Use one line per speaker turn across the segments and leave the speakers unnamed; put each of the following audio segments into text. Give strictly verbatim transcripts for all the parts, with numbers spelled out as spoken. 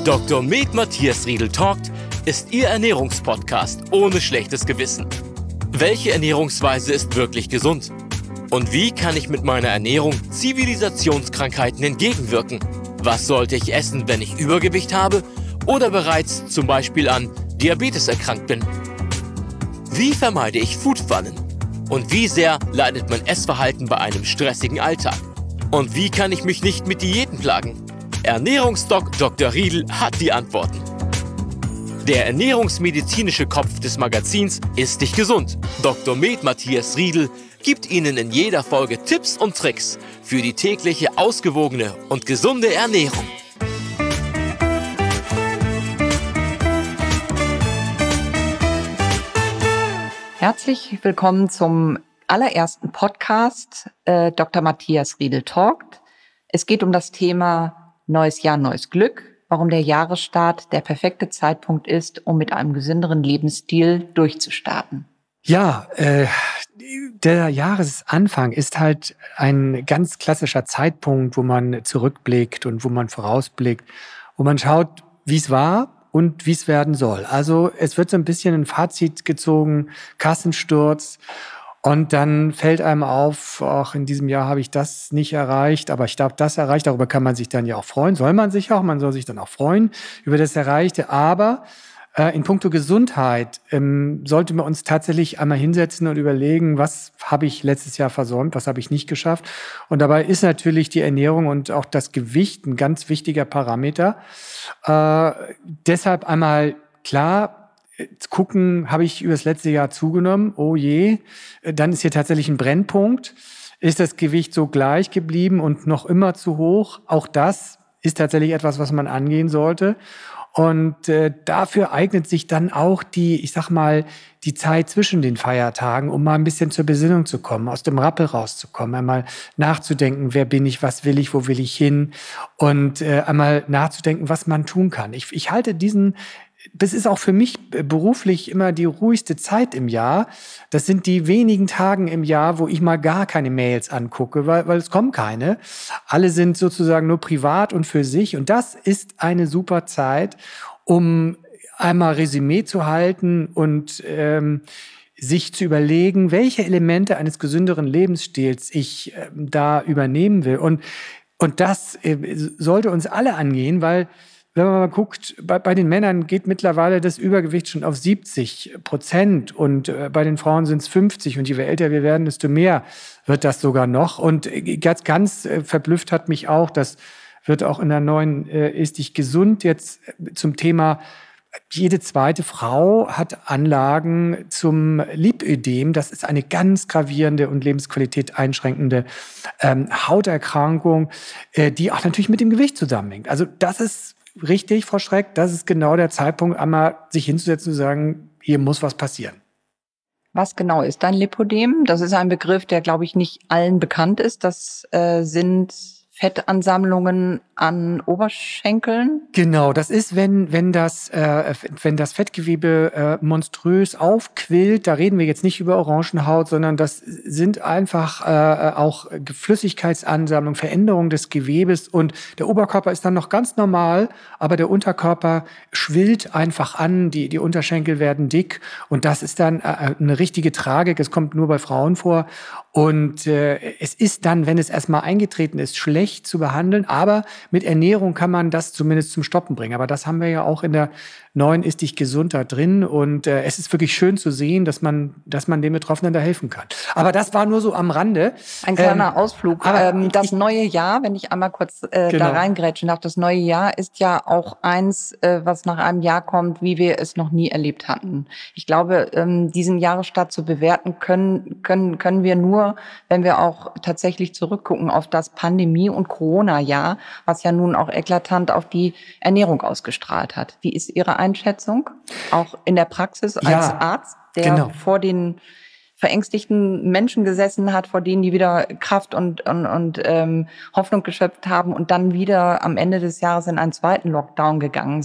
Doktor Med Matthias Riedel talkt ist Ihr Ernährungspodcast ohne schlechtes Gewissen. Welche Ernährungsweise ist wirklich gesund? Und wie kann ich mit meiner Ernährung Zivilisationskrankheiten entgegenwirken? Was sollte ich essen, wenn ich Übergewicht habe oder bereits zum Beispiel an Diabetes erkrankt bin? Wie vermeide ich Foodfallen? Und wie sehr leidet mein Essverhalten bei einem stressigen Alltag? Und wie kann ich mich nicht mit Diäten plagen? Ernährungsdoc Doktor Riedel hat die Antworten. Der ernährungsmedizinische Kopf des Magazins Ist dich gesund. Doktor Med Matthias Riedel gibt Ihnen in jeder Folge Tipps und Tricks für die tägliche ausgewogene und gesunde Ernährung.
Herzlich willkommen zum allerersten Podcast äh, Doktor Matthias Riedel talkt. Es geht um das Thema Neues Jahr, neues Glück, warum der Jahresstart der perfekte Zeitpunkt ist, um mit einem gesünderen Lebensstil durchzustarten.
Ja, äh, der Jahresanfang ist halt ein ganz klassischer Zeitpunkt, wo man zurückblickt und wo man vorausblickt, wo man schaut, wie es war und wie es werden soll. Also es wird so ein bisschen ein Fazit gezogen, Kassensturz. Und dann fällt einem auf, auch in diesem Jahr habe ich das nicht erreicht, aber ich habe das erreicht. Darüber kann man sich dann ja auch freuen. Soll man sich auch, man soll sich dann auch freuen über das Erreichte. Aber äh, in puncto Gesundheit ähm, sollten wir uns tatsächlich einmal hinsetzen und überlegen, was habe ich letztes Jahr versäumt, was habe ich nicht geschafft. Und dabei ist natürlich die Ernährung und auch das Gewicht ein ganz wichtiger Parameter. Äh, deshalb einmal klar, gucken, habe ich über das letzte Jahr zugenommen? Oh je, dann ist hier tatsächlich ein Brennpunkt. Ist das Gewicht so gleich geblieben und noch immer zu hoch? Auch das ist tatsächlich etwas, was man angehen sollte. Und äh, dafür eignet sich dann auch die, ich sag mal, die Zeit zwischen den Feiertagen, um mal ein bisschen zur Besinnung zu kommen, aus dem Rappel rauszukommen, einmal nachzudenken, wer bin ich, was will ich, wo will ich hin? Und äh, einmal nachzudenken, was man tun kann. Ich, ich halte diesen Das ist auch für mich beruflich immer die ruhigste Zeit im Jahr. Das sind die wenigen Tage im Jahr, wo ich mal gar keine Mails angucke, weil, weil es kommen keine. Alle sind sozusagen nur privat und für sich. Und das ist eine super Zeit, um einmal Resümee zu halten und ähm, sich zu überlegen, welche Elemente eines gesünderen Lebensstils ich äh, da übernehmen will. Und, und das äh, sollte uns alle angehen, weil wenn man mal guckt, bei, bei den Männern geht mittlerweile das Übergewicht schon auf siebzig Prozent und äh, bei den Frauen sind es fünfzig und je älter wir werden, desto mehr wird das sogar noch. Und äh, ganz, ganz äh, verblüfft hat mich auch, das wird auch in der neuen äh, Ist dich gesund jetzt äh, zum Thema, jede zweite Frau hat Anlagen zum Lipödem. Das ist eine ganz gravierende und Lebensqualität einschränkende ähm, Hauterkrankung, äh, die auch natürlich mit dem Gewicht zusammenhängt. Also das ist richtig, Frau Schreck, das ist genau der Zeitpunkt, einmal sich hinzusetzen und zu sagen, hier muss was passieren.
Was genau ist ein Lipödem? Das ist ein Begriff, der, glaube ich, nicht allen bekannt ist. Das äh, sind Fettansammlungen an Oberschenkeln?
Genau, das ist, wenn wenn das äh, wenn das Fettgewebe äh, monströs aufquillt. Da reden wir jetzt nicht über Orangenhaut, sondern das sind einfach äh, auch Flüssigkeitsansammlungen, Veränderungen des Gewebes. Und der Oberkörper ist dann noch ganz normal, aber der Unterkörper schwillt einfach an. Die die Unterschenkel werden dick und das ist dann äh, eine richtige Tragik. Es kommt nur bei Frauen vor. Und äh, es ist dann, wenn es erstmal eingetreten ist, schlecht zu behandeln. Aber mit Ernährung kann man das zumindest zum Stoppen bringen. Aber das haben wir ja auch in der neuen Ist dich gesund da drin. Und äh, es ist wirklich schön zu sehen, dass man, dass man den Betroffenen da helfen kann. Aber das war nur so am Rande.
Ein kleiner ähm,
Ausflug.
Aber ähm, das neue Jahr, wenn ich einmal kurz äh, genau. da reingrätschen darf, das neue Jahr ist ja auch eins, äh, was nach einem Jahr kommt, wie wir es noch nie erlebt hatten. Ich glaube, ähm, diesen Jahresstart zu bewerten können, können, können wir nur, wenn wir auch tatsächlich zurückgucken auf das Pandemie- und Corona-Jahr, was ja nun auch eklatant auf die Ernährung ausgestrahlt hat. Wie ist Ihre Einschätzung? Auch in der Praxis als
ja,
Arzt, der
genau.
vor den verängstigten Menschen gesessen hat, vor denen die wieder Kraft und, und, und ähm, Hoffnung geschöpft haben und dann wieder am Ende des Jahres in einen zweiten Lockdown gegangen sind?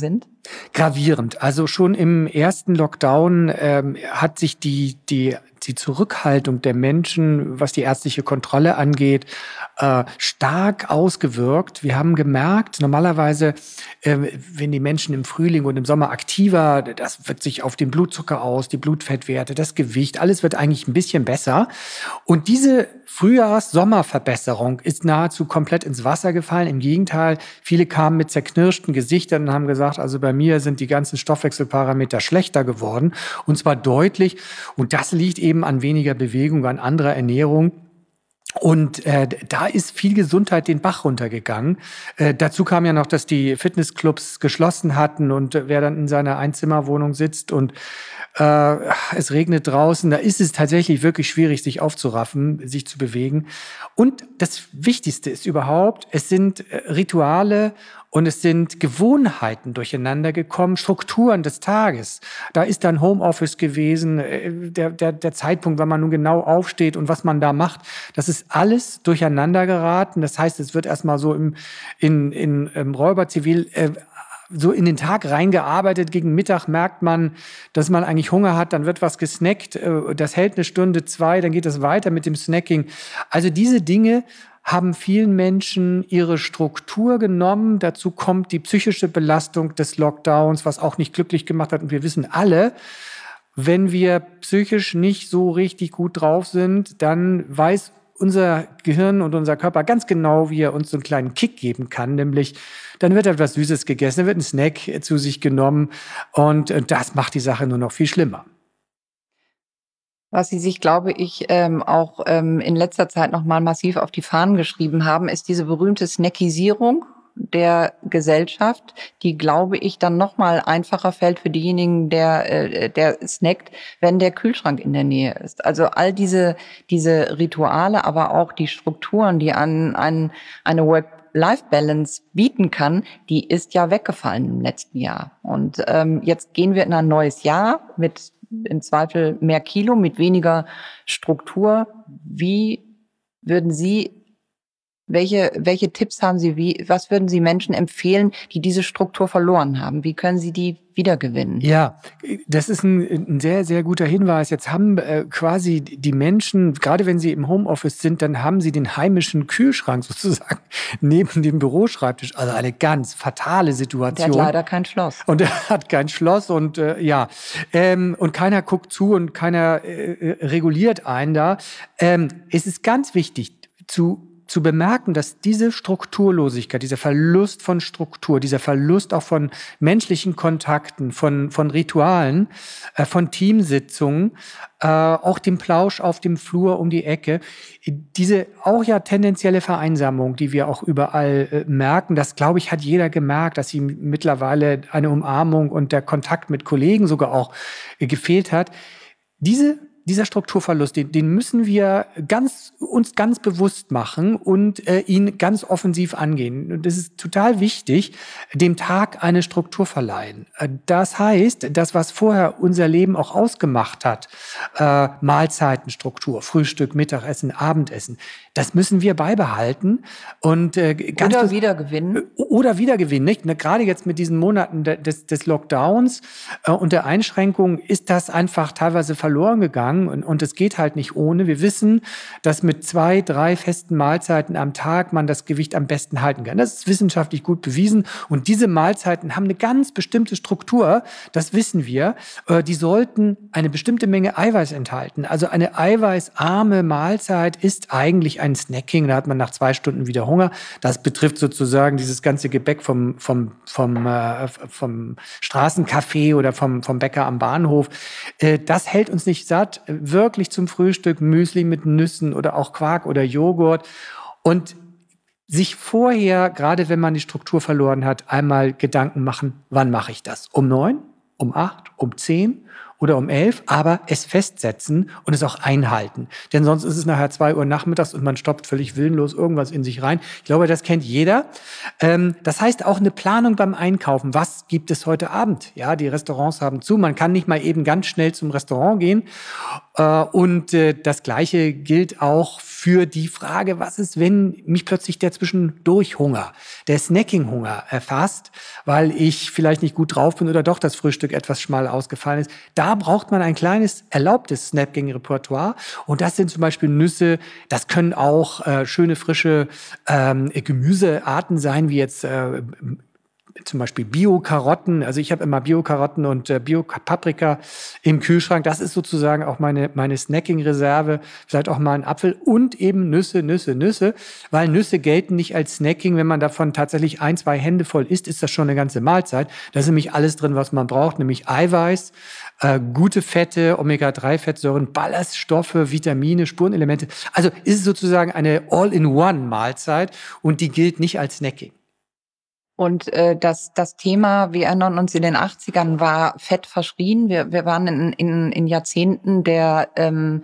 Gravierend. Also schon im ersten Lockdown ähm, hat sich die, die, die Zurückhaltung der Menschen, was die ärztliche Kontrolle angeht, äh, stark ausgewirkt. Wir haben gemerkt, normalerweise, äh, wenn die Menschen im Frühling und im Sommer aktiver, das wirkt sich auf den Blutzucker aus, die Blutfettwerte, das Gewicht, alles wird eigentlich ein bisschen besser. Und diese Frühjahrs-Sommer-Verbesserung ist nahezu komplett ins Wasser gefallen. Im Gegenteil, viele kamen mit zerknirschten Gesichtern und haben gesagt, also bei mir sind die ganzen Stoffwechselparameter schlechter geworden. Und zwar deutlich. Und das liegt eben an weniger Bewegung, an anderer Ernährung. Und äh, da ist viel Gesundheit den Bach runtergegangen. Äh, dazu kam ja noch, dass die Fitnessclubs geschlossen hatten und äh, wer dann in seiner Einzimmerwohnung sitzt und äh, es regnet draußen, da ist es tatsächlich wirklich schwierig, sich aufzuraffen, sich zu bewegen. Und das Wichtigste ist überhaupt, es sind äh, Rituale und es sind Gewohnheiten durcheinander gekommen, Strukturen des Tages. Da ist dann Homeoffice gewesen, der, der, der Zeitpunkt, wann man nun genau aufsteht und was man da macht. Das ist alles durcheinander geraten. Das heißt, es wird erstmal so im, in, in, im Räuberzivil äh, so in den Tag reingearbeitet. Gegen Mittag merkt man, dass man eigentlich Hunger hat. Dann wird was gesnackt. Das hält eine Stunde, zwei. Dann geht es weiter mit dem Snacking. Also diese Dinge haben vielen Menschen ihre Struktur genommen. Dazu kommt die psychische Belastung des Lockdowns, was auch nicht glücklich gemacht hat. Und wir wissen alle, wenn wir psychisch nicht so richtig gut drauf sind, dann weiß unser Gehirn und unser Körper ganz genau, wie er uns so einen kleinen Kick geben kann. Nämlich, dann wird etwas Süßes gegessen, dann wird ein Snack zu sich genommen. Und das macht die Sache nur noch viel schlimmer.
Was Sie sich, glaube ich, ähm, auch ähm, in letzter Zeit nochmal massiv auf die Fahnen geschrieben haben, ist diese berühmte Snackisierung der Gesellschaft, die, glaube ich, dann nochmal einfacher fällt für diejenigen, der, äh, der snackt, wenn der Kühlschrank in der Nähe ist. Also all diese, diese Rituale, aber auch die Strukturen, die an, an eine Work-Life-Balance bieten kann, die ist ja weggefallen im letzten Jahr. Und ähm, jetzt gehen wir in ein neues Jahr mit im Zweifel mehr Kilo, mit weniger Struktur. Wie würden Sie, welche, welche Tipps haben Sie, wie, was würden Sie Menschen empfehlen, die diese Struktur verloren haben? Wie können Sie die wiedergewinnen?
Ja, das ist ein, ein sehr, sehr guter Hinweis. Jetzt haben äh, quasi die Menschen, gerade wenn sie im Homeoffice sind, dann haben sie den heimischen Kühlschrank sozusagen neben dem Büroschreibtisch. Also eine ganz fatale Situation.
Der hat leider kein Schloss.
Und er hat kein Schloss und äh, ja, ähm, und keiner guckt zu und keiner äh, reguliert einen da. Ähm, es ist ganz wichtig zu zu bemerken, dass diese Strukturlosigkeit, dieser Verlust von Struktur, dieser Verlust auch von menschlichen Kontakten, von, von Ritualen, äh, von Teamsitzungen, äh, auch dem Plausch auf dem Flur um die Ecke, diese auch ja tendenzielle Vereinsamung, die wir auch überall äh, merken, das, glaube ich, hat jeder gemerkt, dass ihm mittlerweile eine Umarmung und der Kontakt mit Kollegen sogar auch äh, gefehlt hat. Diese Dieser Strukturverlust, den, den müssen wir ganz, uns ganz bewusst machen und äh, ihn ganz offensiv angehen. Und das ist total wichtig, dem Tag eine Struktur verleihen. Das heißt, das, was vorher unser Leben auch ausgemacht hat, äh, Mahlzeitenstruktur, Frühstück, Mittagessen, Abendessen, das müssen wir beibehalten. Und, äh, ganz
oder wiedergewinnen.
Oder wiedergewinnen. Nicht? Gerade jetzt mit diesen Monaten des, des Lockdowns äh, und der Einschränkung ist das einfach teilweise verloren gegangen. Und, und es geht halt nicht ohne. Wir wissen, dass mit zwei, drei festen Mahlzeiten am Tag man das Gewicht am besten halten kann. Das ist wissenschaftlich gut bewiesen. Und diese Mahlzeiten haben eine ganz bestimmte Struktur. Das wissen wir. Äh, die sollten eine bestimmte Menge Eiweiß enthalten. Also eine eiweißarme Mahlzeit ist eigentlich ein Snacking. Da hat man nach zwei Stunden wieder Hunger. Das betrifft sozusagen dieses ganze Gebäck vom, vom, vom, äh, vom Straßencafé oder vom, vom Bäcker am Bahnhof. Äh, das hält uns nicht satt. Wirklich zum Frühstück Müsli mit Nüssen oder auch Quark oder Joghurt. Und sich vorher, gerade wenn man die Struktur verloren hat, einmal Gedanken machen, wann mache ich das? Um neun, um acht, um zehn oder um elf, aber es festsetzen und es auch einhalten. Denn sonst ist es nachher zwei Uhr nachmittags und man stoppt völlig willenlos irgendwas in sich rein. Ich glaube, das kennt jeder. Ähm, das heißt auch eine Planung beim Einkaufen. Was gibt es heute Abend? Ja, die Restaurants haben zu. Man kann nicht mal eben ganz schnell zum Restaurant gehen. Äh, und äh, das Gleiche gilt auch für die Frage, was ist, wenn mich plötzlich der Zwischendurch-Hunger, der Snacking-Hunger erfasst, weil ich vielleicht nicht gut drauf bin oder doch das Frühstück etwas schmal ausgefallen ist. Da braucht man ein kleines erlaubtes Snacking-Repertoire. Und das sind zum Beispiel Nüsse, das können auch äh, schöne, frische ähm, Gemüsearten sein, wie jetzt äh, zum Beispiel Bio-Karotten. Also ich habe immer Bio-Karotten und äh, Bio-Paprika im Kühlschrank. Das ist sozusagen auch meine, meine Snacking-Reserve. Vielleicht auch mal ein Apfel und eben Nüsse, Nüsse, Nüsse. Weil Nüsse gelten nicht als Snacking. Wenn man davon tatsächlich ein, zwei Hände voll isst, ist das schon eine ganze Mahlzeit. Da ist nämlich alles drin, was man braucht, nämlich Eiweiß, äh, gute Fette, Omega drei Fettsäuren, Ballaststoffe, Vitamine, Spurenelemente. Also ist es sozusagen eine All-in-One-Mahlzeit und die gilt nicht als Snacking.
Und äh, das, das Thema, wir erinnern uns, in den achtzigern war Fett verschrien. Wir, wir waren in, in, in Jahrzehnten der ähm,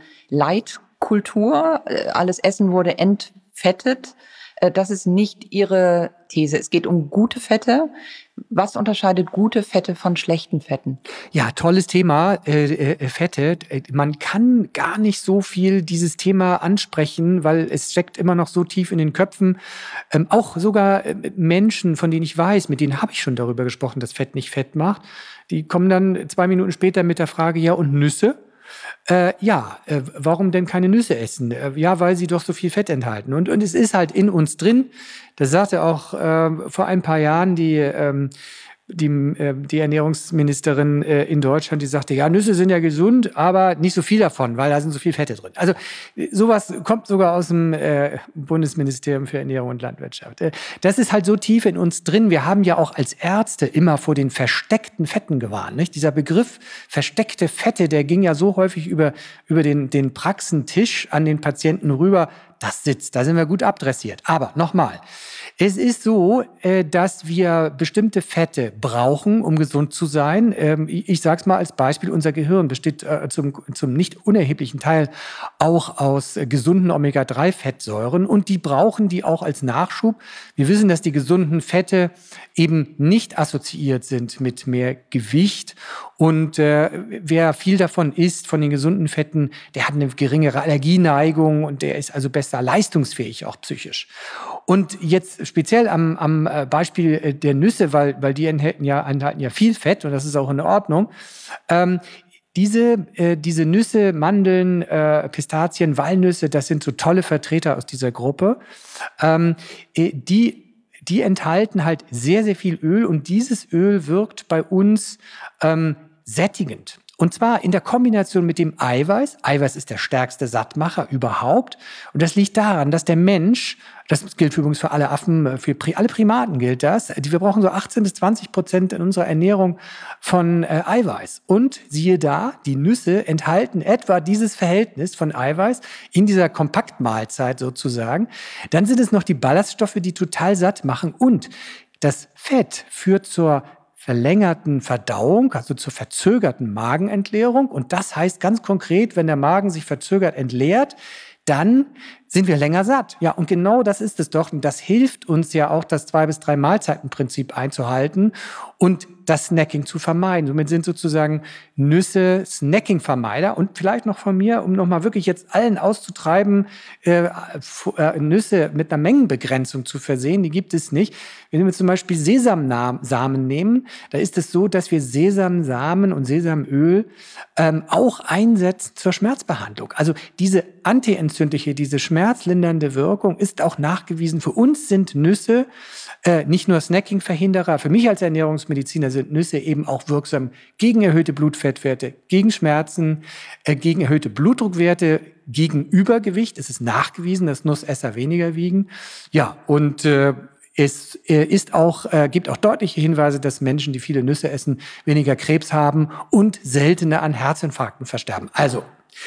Leitkultur. Alles Essen wurde entfettet. Äh, das ist nicht Ihre These. Es geht um gute Fette. Was unterscheidet gute Fette von schlechten Fetten?
Ja, tolles Thema, äh, äh, Fette. Man kann gar nicht so viel dieses Thema ansprechen, weil es steckt immer noch so tief in den Köpfen. Ähm, auch sogar äh, Menschen, von denen ich weiß, mit denen habe ich schon darüber gesprochen, dass Fett nicht Fett macht, die kommen dann zwei Minuten später mit der Frage, ja, und Nüsse? Äh, ja, äh, warum denn keine Nüsse essen? Äh, ja, weil sie doch so viel Fett enthalten. Und, und es ist halt in uns drin. Das sagte auch äh, vor ein paar Jahren die, ähm, die, äh, die Ernährungsministerin äh, in Deutschland, die sagte, ja, Nüsse sind ja gesund, aber nicht so viel davon, weil da sind so viel Fette drin. Also sowas kommt sogar aus dem äh, Bundesministerium für Ernährung und Landwirtschaft. Äh, das ist halt so tief in uns drin. Wir haben ja auch als Ärzte immer vor den versteckten Fetten gewarnt. Nicht? Dieser Begriff versteckte Fette, der ging ja so häufig über, über den, den Praxentisch an den Patienten rüber. Das sitzt, da sind wir gut abdressiert. Aber nochmal, es ist so, dass wir bestimmte Fette brauchen, um gesund zu sein. Ich sage es mal als Beispiel, unser Gehirn besteht zum, zum nicht unerheblichen Teil auch aus gesunden Omega drei Fettsäuren und die brauchen die auch als Nachschub. Wir wissen, dass die gesunden Fette eben nicht assoziiert sind mit mehr Gewicht und äh, wer viel davon isst, von den gesunden Fetten, der hat eine geringere Allergieneigung und der ist also besser leistungsfähig, auch psychisch. Und jetzt speziell am, am Beispiel der Nüsse, weil, weil die enthalten ja, enthalten ja viel Fett und das ist auch in Ordnung. Ähm, diese, äh, diese Nüsse, Mandeln, äh, Pistazien, Walnüsse, das sind so tolle Vertreter aus dieser Gruppe. Ähm, die Die enthalten halt sehr, sehr viel Öl und dieses Öl wirkt bei uns ähm, sättigend. Und zwar in der Kombination mit dem Eiweiß. Eiweiß ist der stärkste Sattmacher überhaupt. Und das liegt daran, dass der Mensch, das gilt übrigens für alle Affen, für alle Primaten gilt das, wir brauchen so achtzehn bis zwanzig Prozent in unserer Ernährung von äh, Eiweiß. Und siehe da, die Nüsse enthalten etwa dieses Verhältnis von Eiweiß in dieser Kompaktmahlzeit sozusagen. Dann sind es noch die Ballaststoffe, die total satt machen. Und das Fett führt zur verlängerten Verdauung, also zur verzögerten Magenentleerung. Und das heißt ganz konkret, wenn der Magen sich verzögert entleert, dann sind wir länger satt. Ja, und genau das ist es doch. Und das hilft uns ja auch, das Zwei- bis drei Mahlzeiten-Prinzip einzuhalten und das Snacking zu vermeiden. Somit sind sozusagen Nüsse Snacking-Vermeider. Und vielleicht noch von mir, um nochmal wirklich jetzt allen auszutreiben, äh, äh, Nüsse mit einer Mengenbegrenzung zu versehen, die gibt es nicht. Wenn wir zum Beispiel Sesamsamen nehmen, da ist es so, dass wir Sesamsamen und Sesamöl ähm, auch einsetzen zur Schmerzbehandlung. Also diese antientzündliche, diese schmerzlindernde Wirkung ist auch nachgewiesen. Für uns sind Nüsse äh, nicht nur Snacking-Verhinderer, für mich als Ernährungsmediziner sind Nüsse eben auch wirksam gegen erhöhte Blutfettwerte, gegen Schmerzen, äh, gegen erhöhte Blutdruckwerte, gegen Übergewicht. Es ist nachgewiesen, dass Nussesser weniger wiegen. Ja, und äh, es äh, ist auch, äh, gibt auch deutliche Hinweise, dass Menschen, die viele Nüsse essen, weniger Krebs haben und seltener an Herzinfarkten versterben. Also,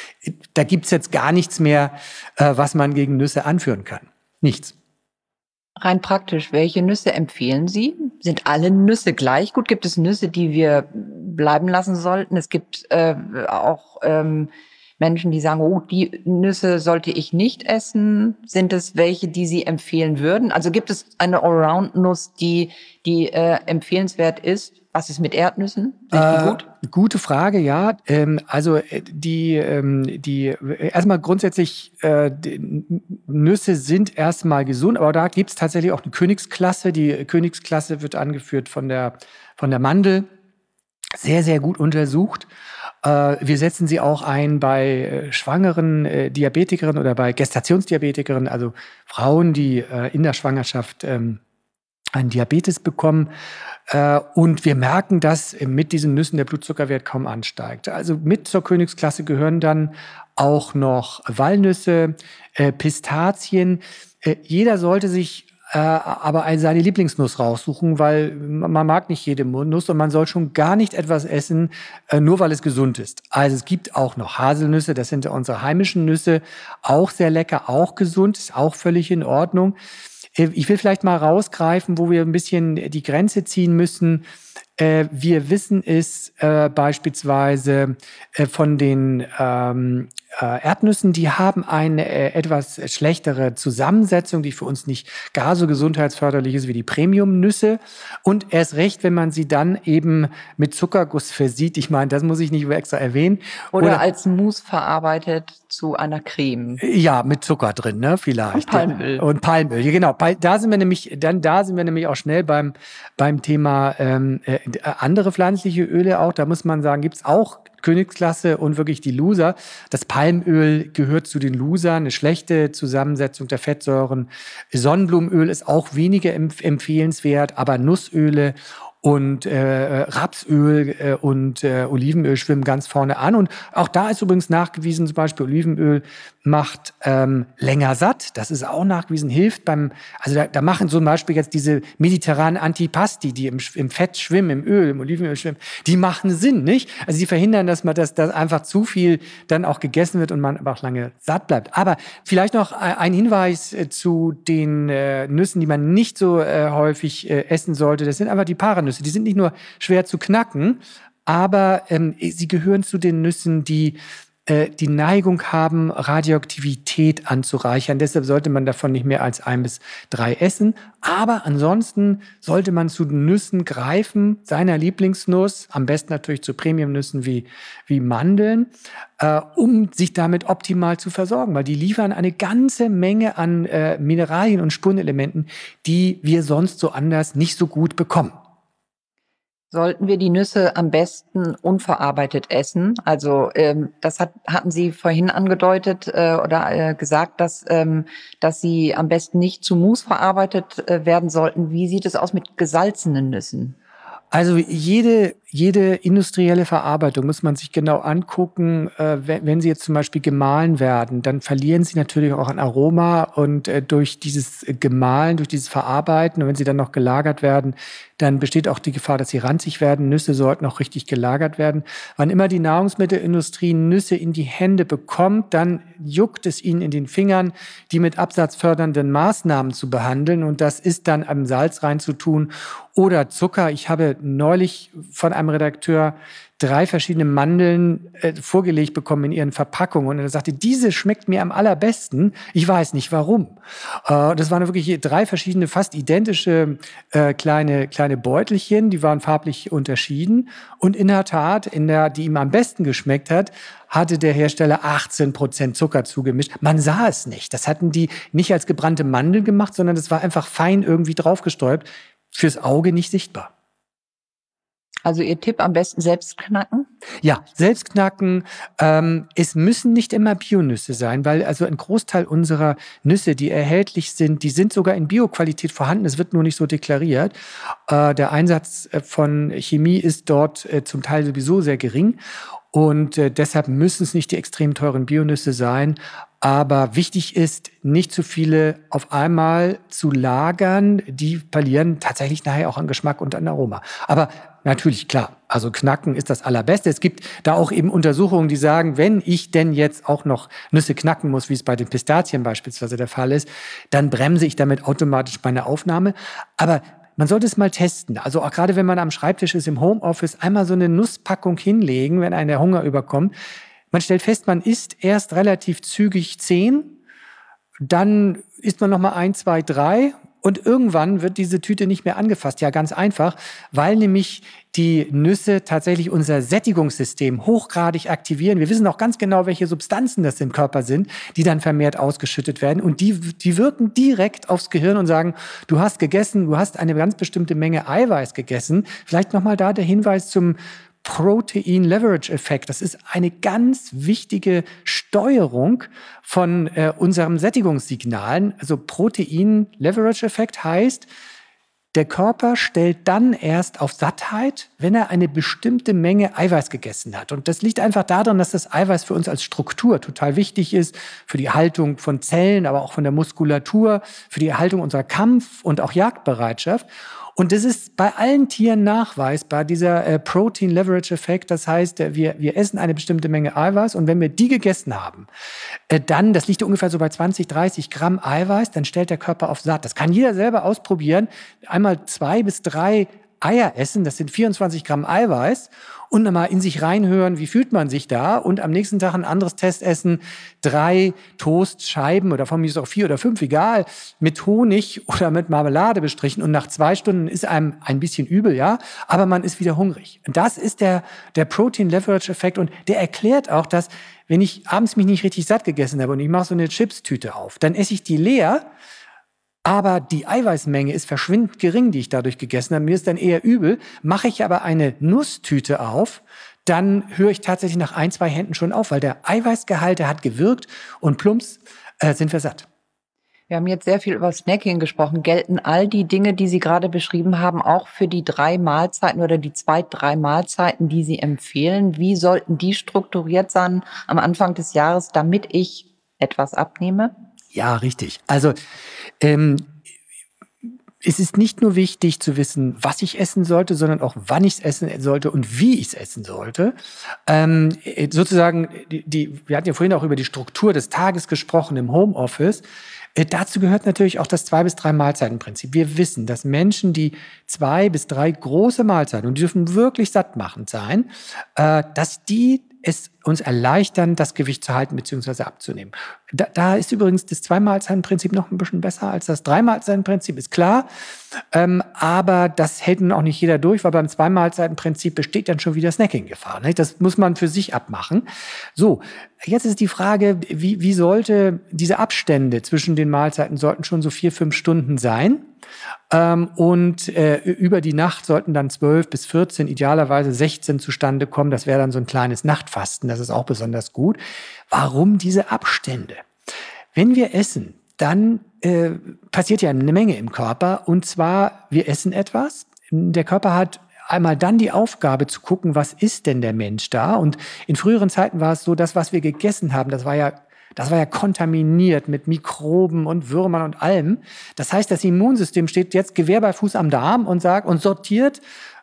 da gibt's jetzt gar nichts mehr, äh, was man gegen Nüsse anführen kann. Nichts.
Rein praktisch, welche Nüsse empfehlen Sie? Sind alle Nüsse gleich gut? Gibt es Nüsse, die wir bleiben lassen sollten? Es gibt äh, auch ähm, Menschen, die sagen, oh, die Nüsse sollte ich nicht essen. Sind es welche, die Sie empfehlen würden? Also gibt es eine Allround-Nuss, die, die äh, empfehlenswert ist? Was ist mit Erdnüssen? Sind die
äh,
gut?
Gute Frage, ja. Ähm, also die, ähm, die erstmal grundsätzlich äh, die Nüsse sind erstmal gesund, aber da gibt es tatsächlich auch eine Königsklasse. Die Königsklasse wird angeführt von der, von der Mandel. Sehr, sehr gut untersucht. Wir setzen sie auch ein bei schwangeren äh, Diabetikerinnen oder bei Gestationsdiabetikerinnen, also Frauen, die äh, in der Schwangerschaft ähm, einen Diabetes bekommen. Äh, und wir merken, dass mit diesen Nüssen der Blutzuckerwert kaum ansteigt. Also mit zur Königsklasse gehören dann auch noch Walnüsse, äh, Pistazien. Äh, jeder sollte sich Äh, aber seine Lieblingsnuss raussuchen, weil man mag nicht jede Nuss und man soll schon gar nicht etwas essen, äh, nur weil es gesund ist. Also es gibt auch noch Haselnüsse, das sind unsere heimischen Nüsse, auch sehr lecker, auch gesund, ist auch völlig in Ordnung. Äh, ich will vielleicht mal rausgreifen, wo wir ein bisschen die Grenze ziehen müssen. Äh, wir wissen es äh, beispielsweise äh, von den ähm, äh, Erdnüssen, die haben eine äh, etwas schlechtere Zusammensetzung, die für uns nicht gar so gesundheitsförderlich ist wie die Premium-Nüsse. Und erst recht, wenn man sie dann eben mit Zuckerguss versieht. Ich meine, das muss ich nicht extra erwähnen.
Oder, Oder als Mousse verarbeitet zu einer Creme.
Ja, mit Zucker drin, ne, vielleicht.
Und Palmöl.
Und Palmöl, ja, genau. Da sind wir nämlich, dann da sind wir nämlich auch schnell beim beim Thema ähm, äh, andere pflanzliche Öle auch. Da muss man sagen, gibt's auch Königsklasse und wirklich die Loser. Das Palmöl gehört zu den Losern, eine schlechte Zusammensetzung der Fettsäuren. Sonnenblumenöl ist auch weniger empf- empfehlenswert, aber Nussöle und äh, Rapsöl äh, und äh, Olivenöl schwimmen ganz vorne an. Und auch da ist übrigens nachgewiesen, zum Beispiel Olivenöl macht ähm, länger satt. Das ist auch nachgewiesen, hilft beim, also da, da machen zum Beispiel jetzt diese mediterranen Antipasti, die im, im Fett schwimmen, im Öl, im Olivenöl schwimmen, die machen Sinn, nicht? Also die verhindern, dass man das, dass einfach zu viel dann auch gegessen wird und man aber auch lange satt bleibt. Aber vielleicht noch ein Hinweis äh, zu den äh, Nüssen, die man nicht so äh, häufig äh, essen sollte. Das sind einfach die Paranüsse. Die sind nicht nur schwer zu knacken, aber ähm, sie gehören zu den Nüssen, die äh, die Neigung haben, Radioaktivität anzureichern. Deshalb sollte man davon nicht mehr als ein bis drei essen. Aber ansonsten sollte man zu Nüssen greifen, seiner Lieblingsnuss, am besten natürlich zu Premiumnüssen wie, wie Mandeln, äh, um sich damit optimal zu versorgen, weil die liefern eine ganze Menge an äh, Mineralien und Spurenelementen, die wir sonst so anders nicht so gut bekommen.
Sollten wir die Nüsse am besten unverarbeitet essen? Also ähm, das hat, hatten Sie vorhin angedeutet äh, oder äh, gesagt, dass, ähm, dass sie am besten nicht zu Mousse verarbeitet äh, werden sollten. Wie sieht es aus mit gesalzenen Nüssen?
Also jede, jede industrielle Verarbeitung muss man sich genau angucken. Äh, wenn, wenn sie jetzt zum Beispiel gemahlen werden, dann verlieren sie natürlich auch an Aroma und äh, durch dieses Gemahlen, durch dieses Verarbeiten und wenn sie dann noch gelagert werden, dann besteht auch die Gefahr, dass sie ranzig werden. Nüsse sollten auch richtig gelagert werden. Wann immer die Nahrungsmittelindustrie Nüsse in die Hände bekommt, dann juckt es ihnen in den Fingern, die mit absatzfördernden Maßnahmen zu behandeln. Und das ist dann am Salz reinzutun oder Zucker. Ich habe neulich von einem Redakteur drei verschiedene Mandeln äh, vorgelegt bekommen in ihren Verpackungen. Und er sagte, diese schmeckt mir am allerbesten. Ich weiß nicht warum. Äh, das waren wirklich drei verschiedene, fast identische äh, kleine, kleine Beutelchen. Die waren farblich unterschieden. Und in der Tat, in der, die ihm am besten geschmeckt hat, hatte der Hersteller achtzehn Prozent Zucker zugemischt. Man sah es nicht. Das hatten die nicht als gebrannte Mandeln gemacht, sondern das war einfach fein irgendwie draufgestäubt. Fürs Auge nicht sichtbar.
Also Ihr Tipp, am besten selbst knacken?
Ja, selbst knacken. Ähm, es müssen nicht immer Bionüsse sein, weil also ein Großteil unserer Nüsse, die erhältlich sind, die sind sogar in Bioqualität vorhanden. Es wird nur nicht so deklariert. Äh, der Einsatz von Chemie ist dort äh, zum Teil sowieso sehr gering. Und äh, deshalb müssen es nicht die extrem teuren Bionüsse sein. Aber wichtig ist, nicht zu viele auf einmal zu lagern. Die verlieren tatsächlich nachher auch an Geschmack und an Aroma. Aber natürlich, klar. Also knacken ist das Allerbeste. Es gibt da auch eben Untersuchungen, die sagen, wenn ich denn jetzt auch noch Nüsse knacken muss, wie es bei den Pistazien beispielsweise der Fall ist, dann bremse ich damit automatisch meine Aufnahme. Aber man sollte es mal testen. Also auch gerade wenn man am Schreibtisch ist im Homeoffice, einmal so eine Nusspackung hinlegen, wenn einen der Hunger überkommt. Man stellt fest, man isst erst relativ zügig zehn, dann isst man noch mal ein, zwei, drei und irgendwann wird diese Tüte nicht mehr angefasst. Ja, ganz einfach, weil nämlich die Nüsse tatsächlich unser Sättigungssystem hochgradig aktivieren. Wir wissen auch ganz genau, welche Substanzen das im Körper sind, die dann vermehrt ausgeschüttet werden. Und die, die wirken direkt aufs Gehirn und sagen, du hast gegessen, du hast eine ganz bestimmte Menge Eiweiß gegessen. Vielleicht nochmal da der Hinweis zum Protein-Leverage-Effekt. Das ist eine ganz wichtige Steuerung von äh, unserem Sättigungssignalen. Also Protein-Leverage-Effekt heißt, der Körper stellt dann erst auf Sattheit, wenn er eine bestimmte Menge Eiweiß gegessen hat. Und das liegt einfach daran, dass das Eiweiß für uns als Struktur total wichtig ist, für die Erhaltung von Zellen, aber auch von der Muskulatur, für die Erhaltung unserer Kampf- und auch Jagdbereitschaft. Und das ist bei allen Tieren nachweisbar, dieser äh, Protein-Leverage-Effekt. Das heißt, äh, wir, wir essen eine bestimmte Menge Eiweiß und wenn wir die gegessen haben, äh, dann, das liegt ungefähr so bei zwanzig, dreißig Gramm Eiweiß, dann stellt der Körper auf satt. Das kann jeder selber ausprobieren. Einmal zwei bis drei Eier essen, das sind vierundzwanzig Gramm Eiweiß und dann mal in sich reinhören, wie fühlt man sich da und am nächsten Tag ein anderes Test essen, drei Toastscheiben oder von mir ist auch vier oder fünf, egal, mit Honig oder mit Marmelade bestrichen und nach zwei Stunden ist einem ein bisschen übel, ja, aber man ist wieder hungrig. Und das ist der, der Protein-Leverage-Effekt und der erklärt auch, dass wenn ich abends mich nicht richtig satt gegessen habe und ich mache so eine Chipstüte auf, dann esse ich die leer, aber die Eiweißmenge ist verschwindend gering, die ich dadurch gegessen habe. Mir ist dann eher übel. Mache ich aber eine Nusstüte auf, dann höre ich tatsächlich nach ein, zwei Händen schon auf, weil der Eiweißgehalt, der hat gewirkt und plumps äh, sind wir satt.
Wir haben jetzt sehr viel über Snacking gesprochen. Gelten all die Dinge, die Sie gerade beschrieben haben, auch für die drei Mahlzeiten oder die zwei, drei Mahlzeiten, die Sie empfehlen? Wie sollten die strukturiert sein am Anfang des Jahres, damit ich etwas abnehme?
Ja, richtig. Also ähm, es ist nicht nur wichtig zu wissen, was ich essen sollte, sondern auch, wann ich es essen sollte und wie ich es essen sollte. Ähm, sozusagen, die, die, wir hatten ja vorhin auch über die Struktur des Tages gesprochen im Homeoffice. Äh, dazu gehört natürlich auch das zwei bis drei Mahlzeitenprinzip. Wir wissen, dass Menschen, die zwei bis drei große Mahlzeiten, und die dürfen wirklich sattmachend sein, äh, dass die es uns erleichtern, das Gewicht zu halten bzw. abzunehmen. Da, da ist übrigens das Zwei-Mahlzeiten-Prinzip noch ein bisschen besser als das Drei-Mahlzeiten-Prinzip, ist klar. Ähm, aber das hält nun auch nicht jeder durch, weil beim Zwei-Mahlzeiten-Prinzip besteht dann schon wieder Snacking-Gefahr. Nicht? Das muss man für sich abmachen. So, jetzt ist die Frage, wie, wie sollte diese Abstände zwischen den Mahlzeiten sollten schon so vier, fünf Stunden sein. Ähm, und äh, über die Nacht sollten dann zwölf bis vierzehn, idealerweise sechzehn zustande kommen. Das wäre dann so ein kleines Nachtfasten, das ist auch besonders gut. Warum diese Abstände? Wenn wir essen, dann äh, passiert ja eine Menge im Körper. Und zwar, wir essen etwas. Der Körper hat einmal dann die Aufgabe zu gucken, was ist denn der Mensch da? Und in früheren Zeiten war es so, das, was wir gegessen haben, das war ja Das war ja kontaminiert mit Mikroben und Würmern und allem. Das heißt, das Immunsystem steht jetzt Gewehr bei Fuß am Darm und sagt und sortiert,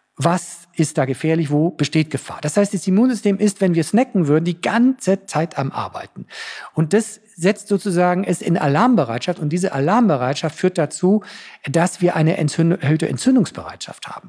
was ist da gefährlich, wo besteht Gefahr. Das heißt, das Immunsystem ist, wenn wir snacken würden, die ganze Zeit am Arbeiten. Und das setzt sozusagen es in Alarmbereitschaft. Und diese Alarmbereitschaft führt dazu, dass wir eine entzünd- erhöhte Entzündungsbereitschaft haben.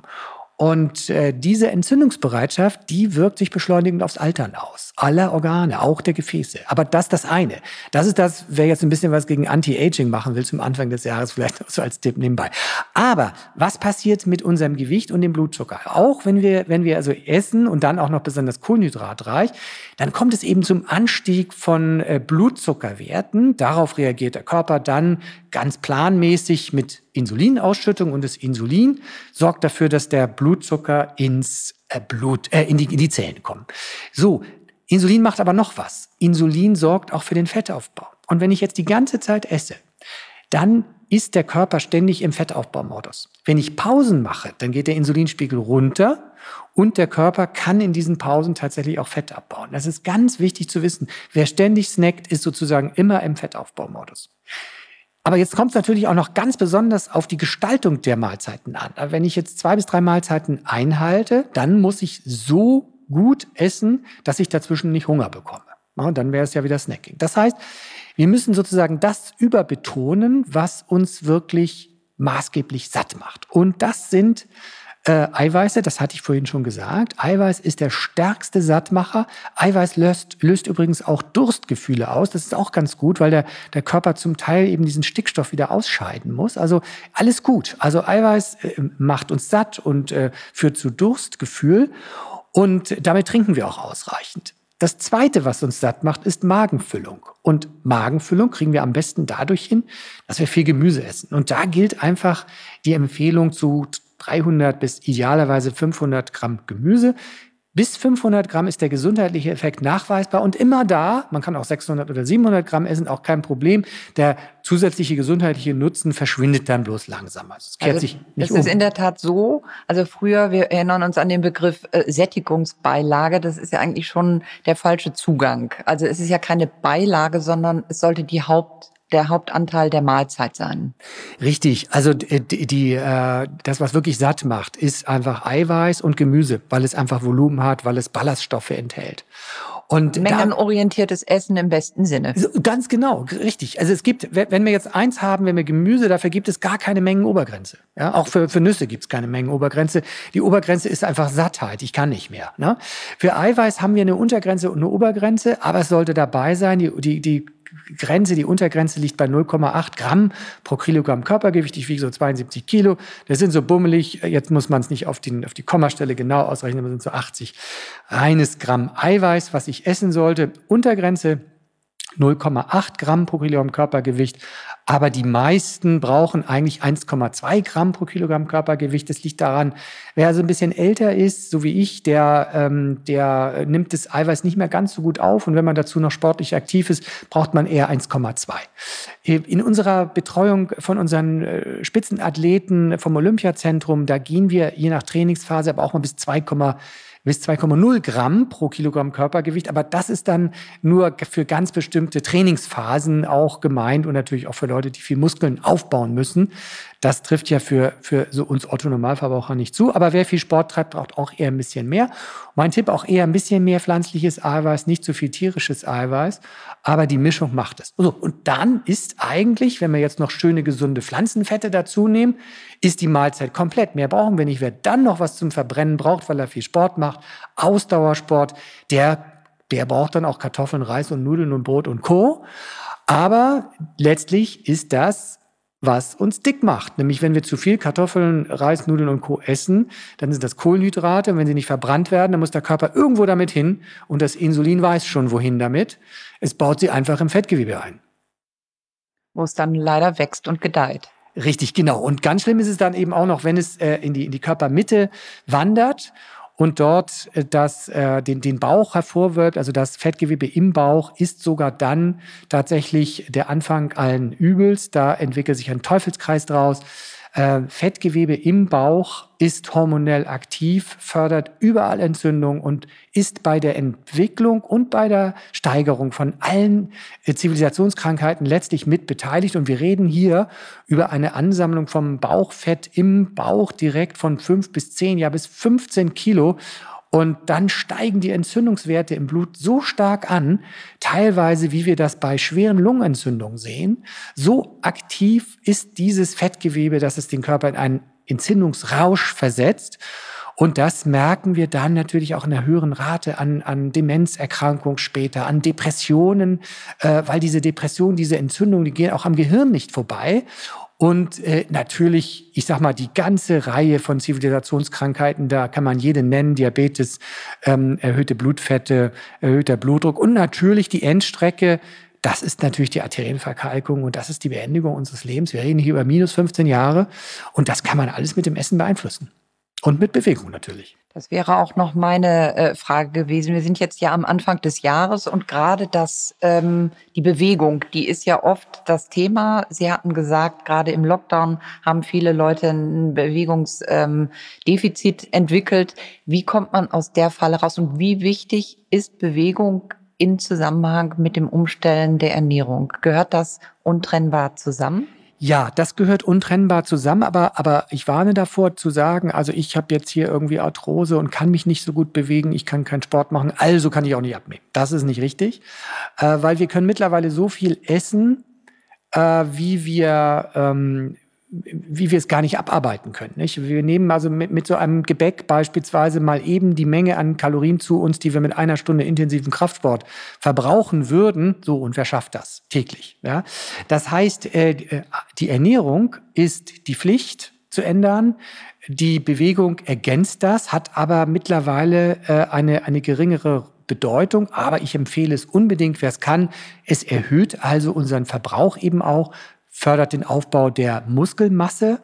Und äh, diese Entzündungsbereitschaft, die wirkt sich beschleunigend aufs Altern aus. Aller Organe, auch der Gefäße. Aber das das eine. Das ist das, wer jetzt ein bisschen was gegen Anti-Aging machen will zum Anfang des Jahres, vielleicht so als Tipp nebenbei. Aber was passiert mit unserem Gewicht und dem Blutzucker? Auch wenn wir, wenn wir also essen und dann auch noch besonders kohlenhydratreich, dann kommt es eben zum Anstieg von äh, Blutzuckerwerten. Darauf reagiert der Körper dann ganz planmäßig mit Insulinausschüttung und das Insulin sorgt dafür, dass der Blutzucker ins äh, Blut, äh, in, die, in die Zellen kommt. So, Insulin macht aber noch was. Insulin sorgt auch für den Fettaufbau. Und wenn ich jetzt die ganze Zeit esse, dann ist der Körper ständig im Fettaufbaumodus. Wenn ich Pausen mache, dann geht der Insulinspiegel runter und der Körper kann in diesen Pausen tatsächlich auch Fett abbauen. Das ist ganz wichtig zu wissen. Wer ständig snackt, ist sozusagen immer im Fettaufbaumodus. Aber jetzt kommt es natürlich auch noch ganz besonders auf die Gestaltung der Mahlzeiten an. Wenn ich jetzt zwei bis drei Mahlzeiten einhalte, dann muss ich so gut essen, dass ich dazwischen nicht Hunger bekomme. Und dann wäre es ja wieder Snacking. Das heißt, wir müssen sozusagen das überbetonen, was uns wirklich maßgeblich satt macht. Und das sind Äh, Eiweiße, das hatte ich vorhin schon gesagt. Eiweiß ist der stärkste Sattmacher. Eiweiß löst, löst übrigens auch Durstgefühle aus. Das ist auch ganz gut, weil der, der Körper zum Teil eben diesen Stickstoff wieder ausscheiden muss. Also alles gut. Also Eiweiß äh, macht uns satt und äh, führt zu Durstgefühl. Und damit trinken wir auch ausreichend. Das Zweite, was uns satt macht, ist Magenfüllung. Und Magenfüllung kriegen wir am besten dadurch hin, dass wir viel Gemüse essen. Und da gilt einfach die Empfehlung zu dreihundert bis idealerweise fünfhundert Gramm Gemüse. Bis fünfhundert Gramm ist der gesundheitliche Effekt nachweisbar und immer da, man kann auch sechshundert oder siebenhundert Gramm essen, auch kein Problem. Der zusätzliche gesundheitliche Nutzen verschwindet dann bloß langsam. Also es kehrt
also,
sich nicht
es
um.
ist in der Tat so, also früher, wir erinnern uns an den Begriff äh, Sättigungsbeilage, das ist ja eigentlich schon der falsche Zugang. Also es ist ja keine Beilage, sondern es sollte die Haupt der Hauptanteil der Mahlzeit sein.
Richtig, also die, die, äh, das, was wirklich satt macht, ist einfach Eiweiß und Gemüse, weil es einfach Volumen hat, weil es Ballaststoffe enthält. Und
mengenorientiertes da, Essen im besten Sinne.
Ganz genau, richtig. Also es gibt, wenn wir jetzt eins haben, wenn wir Gemüse, dafür gibt es gar keine Mengenobergrenze. Ja, auch für, für Nüsse gibt es keine Mengenobergrenze. Die Obergrenze ist einfach Sattheit, ich kann nicht mehr. Ne? Für Eiweiß haben wir eine Untergrenze und eine Obergrenze, aber es sollte dabei sein, die, die, die Grenze, die Untergrenze liegt bei null Komma acht Gramm pro Kilogramm Körpergewicht. Ich wiege so zweiundsiebzig Kilo. Das sind so bummelig. Jetzt muss man es nicht auf, den, auf die Kommastelle genau ausrechnen, aber sind so achtzig reines Gramm Eiweiß, was ich essen sollte. Untergrenze null Komma acht Gramm pro Kilogramm Körpergewicht. Aber die meisten brauchen eigentlich eins Komma zwei Gramm pro Kilogramm Körpergewicht. Das liegt daran, wer also ein bisschen älter ist, so wie ich, der, ähm, der nimmt das Eiweiß nicht mehr ganz so gut auf. Und wenn man dazu noch sportlich aktiv ist, braucht man eher eins Komma zwei. In unserer Betreuung von unseren äh, Spitzenathleten vom Olympiazentrum, da gehen wir je nach Trainingsphase aber auch mal bis zwei bis zwei Komma null Gramm pro Kilogramm Körpergewicht. Aber das ist dann nur für ganz bestimmte Trainingsphasen auch gemeint und natürlich auch für Leute, die viel Muskeln aufbauen müssen. Das trifft ja für, für so uns Otto-Normalverbraucher nicht zu. Aber wer viel Sport treibt, braucht auch eher ein bisschen mehr. Mein Tipp, auch eher ein bisschen mehr pflanzliches Eiweiß, nicht zu viel tierisches Eiweiß. Aber die Mischung macht es. So, und dann ist eigentlich, wenn wir jetzt noch schöne, gesunde Pflanzenfette dazu nehmen, ist die Mahlzeit komplett. Mehr brauchen wir nicht. Wer dann noch was zum Verbrennen braucht, weil er viel Sport macht, Ausdauersport, der, der braucht dann auch Kartoffeln, Reis und Nudeln und Brot und Co. Aber letztlich ist das, was uns dick macht. Nämlich, wenn wir zu viel Kartoffeln, Reis, Nudeln und Co. essen, dann sind das Kohlenhydrate. Und wenn sie nicht verbrannt werden, dann muss der Körper irgendwo damit hin. Und das Insulin weiß schon, wohin damit. Es baut sie einfach im Fettgewebe ein.
Wo es dann leider wächst und gedeiht.
Richtig, genau. Und ganz schlimm ist es dann eben auch noch, wenn es äh, in die, in die Körpermitte wandert und dort äh, das, äh, den, den Bauch hervorwölbt, also das Fettgewebe im Bauch, ist sogar dann tatsächlich der Anfang allen Übels. Da entwickelt sich ein Teufelskreis draus. Äh, Fettgewebe im Bauch ist hormonell aktiv, fördert überall Entzündung und ist bei der Entwicklung und bei der Steigerung von allen äh, Zivilisationskrankheiten letztlich mit beteiligt. Und wir reden hier über eine Ansammlung vom Bauchfett im Bauch direkt von fünf bis zehn, ja bis fünfzehn Kilo. Und dann steigen die Entzündungswerte im Blut so stark an, teilweise wie wir das bei schweren Lungenentzündungen sehen. So aktiv ist dieses Fettgewebe, dass es den Körper in einen Entzündungsrausch versetzt. Und das merken wir dann natürlich auch in einer höheren Rate an, an Demenzerkrankungen später, an Depressionen, äh, weil diese Depressionen, diese Entzündungen, die gehen auch am Gehirn nicht vorbei. Und äh, natürlich, ich sag mal, die ganze Reihe von Zivilisationskrankheiten, da kann man jede nennen, Diabetes, ähm, erhöhte Blutfette, erhöhter Blutdruck und natürlich die Endstrecke, das ist natürlich die Arterienverkalkung und das ist die Beendigung unseres Lebens. Wir reden hier über minus fünfzehn Jahre und das kann man alles mit dem Essen beeinflussen. Und mit Bewegung natürlich.
Das wäre auch noch meine äh, Frage gewesen. Wir sind jetzt ja am Anfang des Jahres und gerade das, ähm, die Bewegung, die ist ja oft das Thema. Sie hatten gesagt, gerade im Lockdown haben viele Leute ein Bewegungsdefizit ähm, entwickelt. Wie kommt man aus der Falle raus und wie wichtig ist Bewegung in Zusammenhang mit dem Umstellen der Ernährung? Gehört das untrennbar zusammen?
Ja, das gehört untrennbar zusammen, aber, aber ich warne davor zu sagen, also ich habe jetzt hier irgendwie Arthrose und kann mich nicht so gut bewegen, ich kann keinen Sport machen, also kann ich auch nicht abnehmen. Das ist nicht richtig, äh, weil wir können mittlerweile so viel essen, äh, wie wir... Ähm, wie wir es gar nicht abarbeiten können. Nicht? Wir nehmen also mit, mit so einem Gebäck beispielsweise mal eben die Menge an Kalorien zu uns, die wir mit einer Stunde intensiven Kraftsport verbrauchen würden. So, und wer schafft das täglich? Ja? Das heißt, äh, die Ernährung ist die Pflicht zu ändern. Die Bewegung ergänzt das, hat aber mittlerweile äh, eine, eine geringere Bedeutung. Aber ich empfehle es unbedingt, wer es kann. Es erhöht also unseren Verbrauch eben auch, fördert den Aufbau der Muskelmasse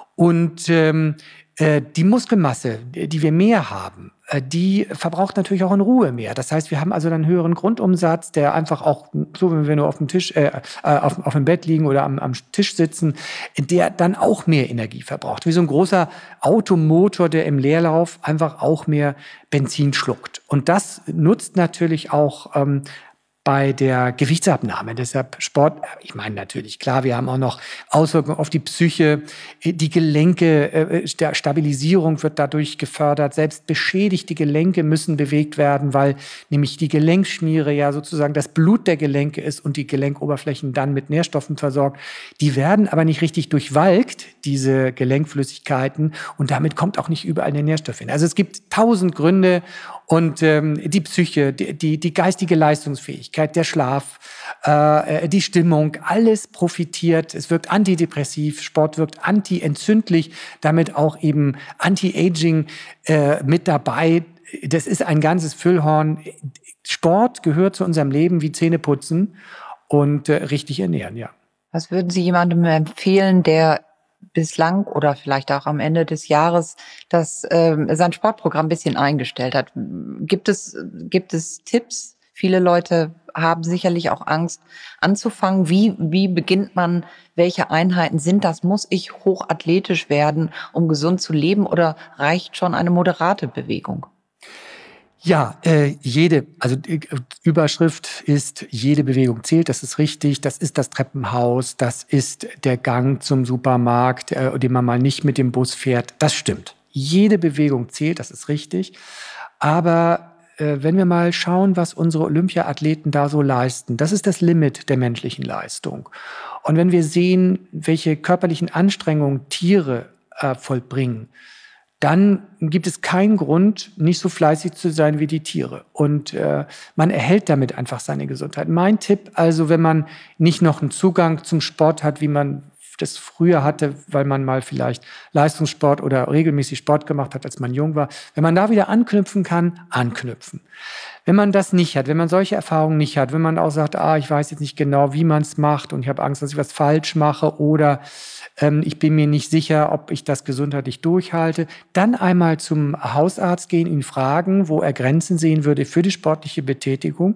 und ähm, äh, die Muskelmasse, die wir mehr haben, äh, die verbraucht natürlich auch in Ruhe mehr. Das heißt, wir haben also einen höheren Grundumsatz, der einfach auch, so wenn wir nur auf dem Tisch, äh, auf, auf dem Bett liegen oder am, am Tisch sitzen, der dann auch mehr Energie verbraucht. Wie so ein großer Automotor, der im Leerlauf einfach auch mehr Benzin schluckt. Und das nutzt natürlich auch ähm, bei der Gewichtsabnahme. Deshalb Sport, ich meine natürlich, klar, wir haben auch noch Auswirkungen auf die Psyche, die Gelenke, der Stabilisierung wird dadurch gefördert. Selbst beschädigte Gelenke müssen bewegt werden, weil nämlich die Gelenkschmiere ja sozusagen das Blut der Gelenke ist und die Gelenkoberflächen dann mit Nährstoffen versorgt. Die werden aber nicht richtig durchwalkt, diese Gelenkflüssigkeiten, und damit kommt auch nicht überall der Nährstoff hin. Also es gibt tausend Gründe. Und ähm, die Psyche, die, die, die geistige Leistungsfähigkeit, der Schlaf, äh, die Stimmung, alles profitiert. Es wirkt antidepressiv, Sport wirkt antientzündlich, damit auch eben Anti-Aging äh, mit dabei. Das ist ein ganzes Füllhorn. Sport gehört zu unserem Leben wie Zähneputzen und äh, richtig ernähren, ja.
Was würden Sie jemandem empfehlen, der bislang oder vielleicht auch am Ende des Jahres das ähm, sein Sportprogramm ein bisschen eingestellt hat? Gibt es gibt es Tipps? Viele Leute haben sicherlich auch Angst anzufangen. Wie wie beginnt man? Welche Einheiten sind das? Muss ich hochathletisch werden, um gesund zu leben, oder reicht schon eine moderate Bewegung?
Ja, äh, jede, also die Überschrift ist, jede Bewegung zählt, das ist richtig, das ist das Treppenhaus, das ist der Gang zum Supermarkt, äh, den man mal nicht mit dem Bus fährt, das stimmt. Jede Bewegung zählt, das ist richtig, aber äh, wenn wir mal schauen, was unsere Olympiaathleten da so leisten, das ist das Limit der menschlichen Leistung. Und wenn wir sehen, welche körperlichen Anstrengungen Tiere äh, vollbringen, dann gibt es keinen Grund, nicht so fleißig zu sein wie die Tiere. Und äh, man erhält damit einfach seine Gesundheit. Mein Tipp, also wenn man nicht noch einen Zugang zum Sport hat, wie man das früher hatte, weil man mal vielleicht Leistungssport oder regelmäßig Sport gemacht hat, als man jung war, wenn man da wieder anknüpfen kann, anknüpfen. Wenn man das nicht hat, wenn man solche Erfahrungen nicht hat, wenn man auch sagt, ah, ich weiß jetzt nicht genau, wie man es macht und ich habe Angst, dass ich was falsch mache oder ähm, ich bin mir nicht sicher, ob ich das gesundheitlich durchhalte, dann einmal zum Hausarzt gehen, ihn fragen, wo er Grenzen sehen würde für die sportliche Betätigung.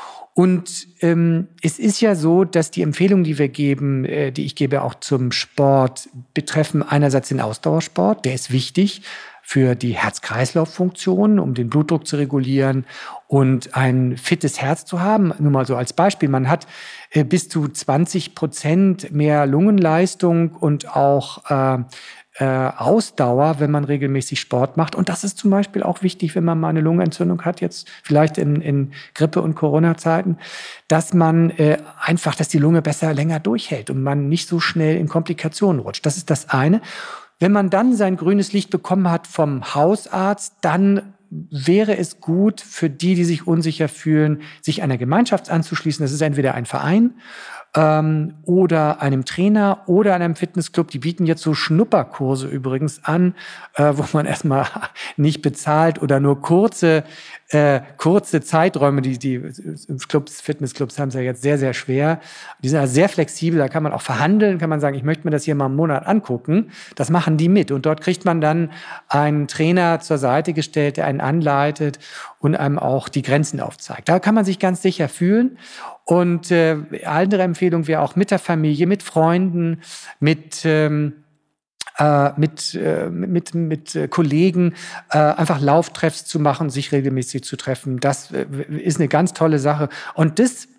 Und ähm, es ist ja so, dass die Empfehlungen, die wir geben, äh, die ich gebe auch zum Sport, betreffen einerseits den Ausdauersport, der ist wichtig für die Herz-Kreislauf-Funktion, um den Blutdruck zu regulieren und ein fittes Herz zu haben. Nur mal so als Beispiel, man hat äh, bis zu zwanzig Prozent mehr Lungenleistung und auch äh, äh, Ausdauer, wenn man regelmäßig Sport macht. Und das ist zum Beispiel auch wichtig, wenn man mal eine Lungenentzündung hat, jetzt vielleicht in, in Grippe- und Corona-Zeiten, dass man äh, einfach, dass die Lunge besser länger durchhält und man nicht so schnell in Komplikationen rutscht. Das ist das eine. Wenn man dann sein grünes Licht bekommen hat vom Hausarzt, dann wäre es gut für die, die sich unsicher fühlen, sich einer Gemeinschaft anzuschließen. Das ist entweder ein Verein ähm, oder einem Trainer oder einem Fitnessclub. Die bieten jetzt so Schnupperkurse übrigens an, äh, wo man erstmal nicht bezahlt oder nur kurze Äh, kurze Zeiträume, die, die Clubs, Fitnessclubs haben es ja jetzt sehr, sehr schwer. Die sind ja sehr flexibel, da kann man auch verhandeln, kann man sagen, ich möchte mir das hier mal einen Monat angucken. Das machen die mit. Und dort kriegt man dann einen Trainer zur Seite gestellt, der einen anleitet und einem auch die Grenzen aufzeigt. Da kann man sich ganz sicher fühlen. Und äh, andere Empfehlung wäre auch mit der Familie, mit Freunden, mit ähm, Äh, mit, äh, mit, mit äh, Kollegen äh, einfach Lauftreffs zu machen, sich regelmäßig zu treffen. Das äh, ist eine ganz tolle Sache. Und das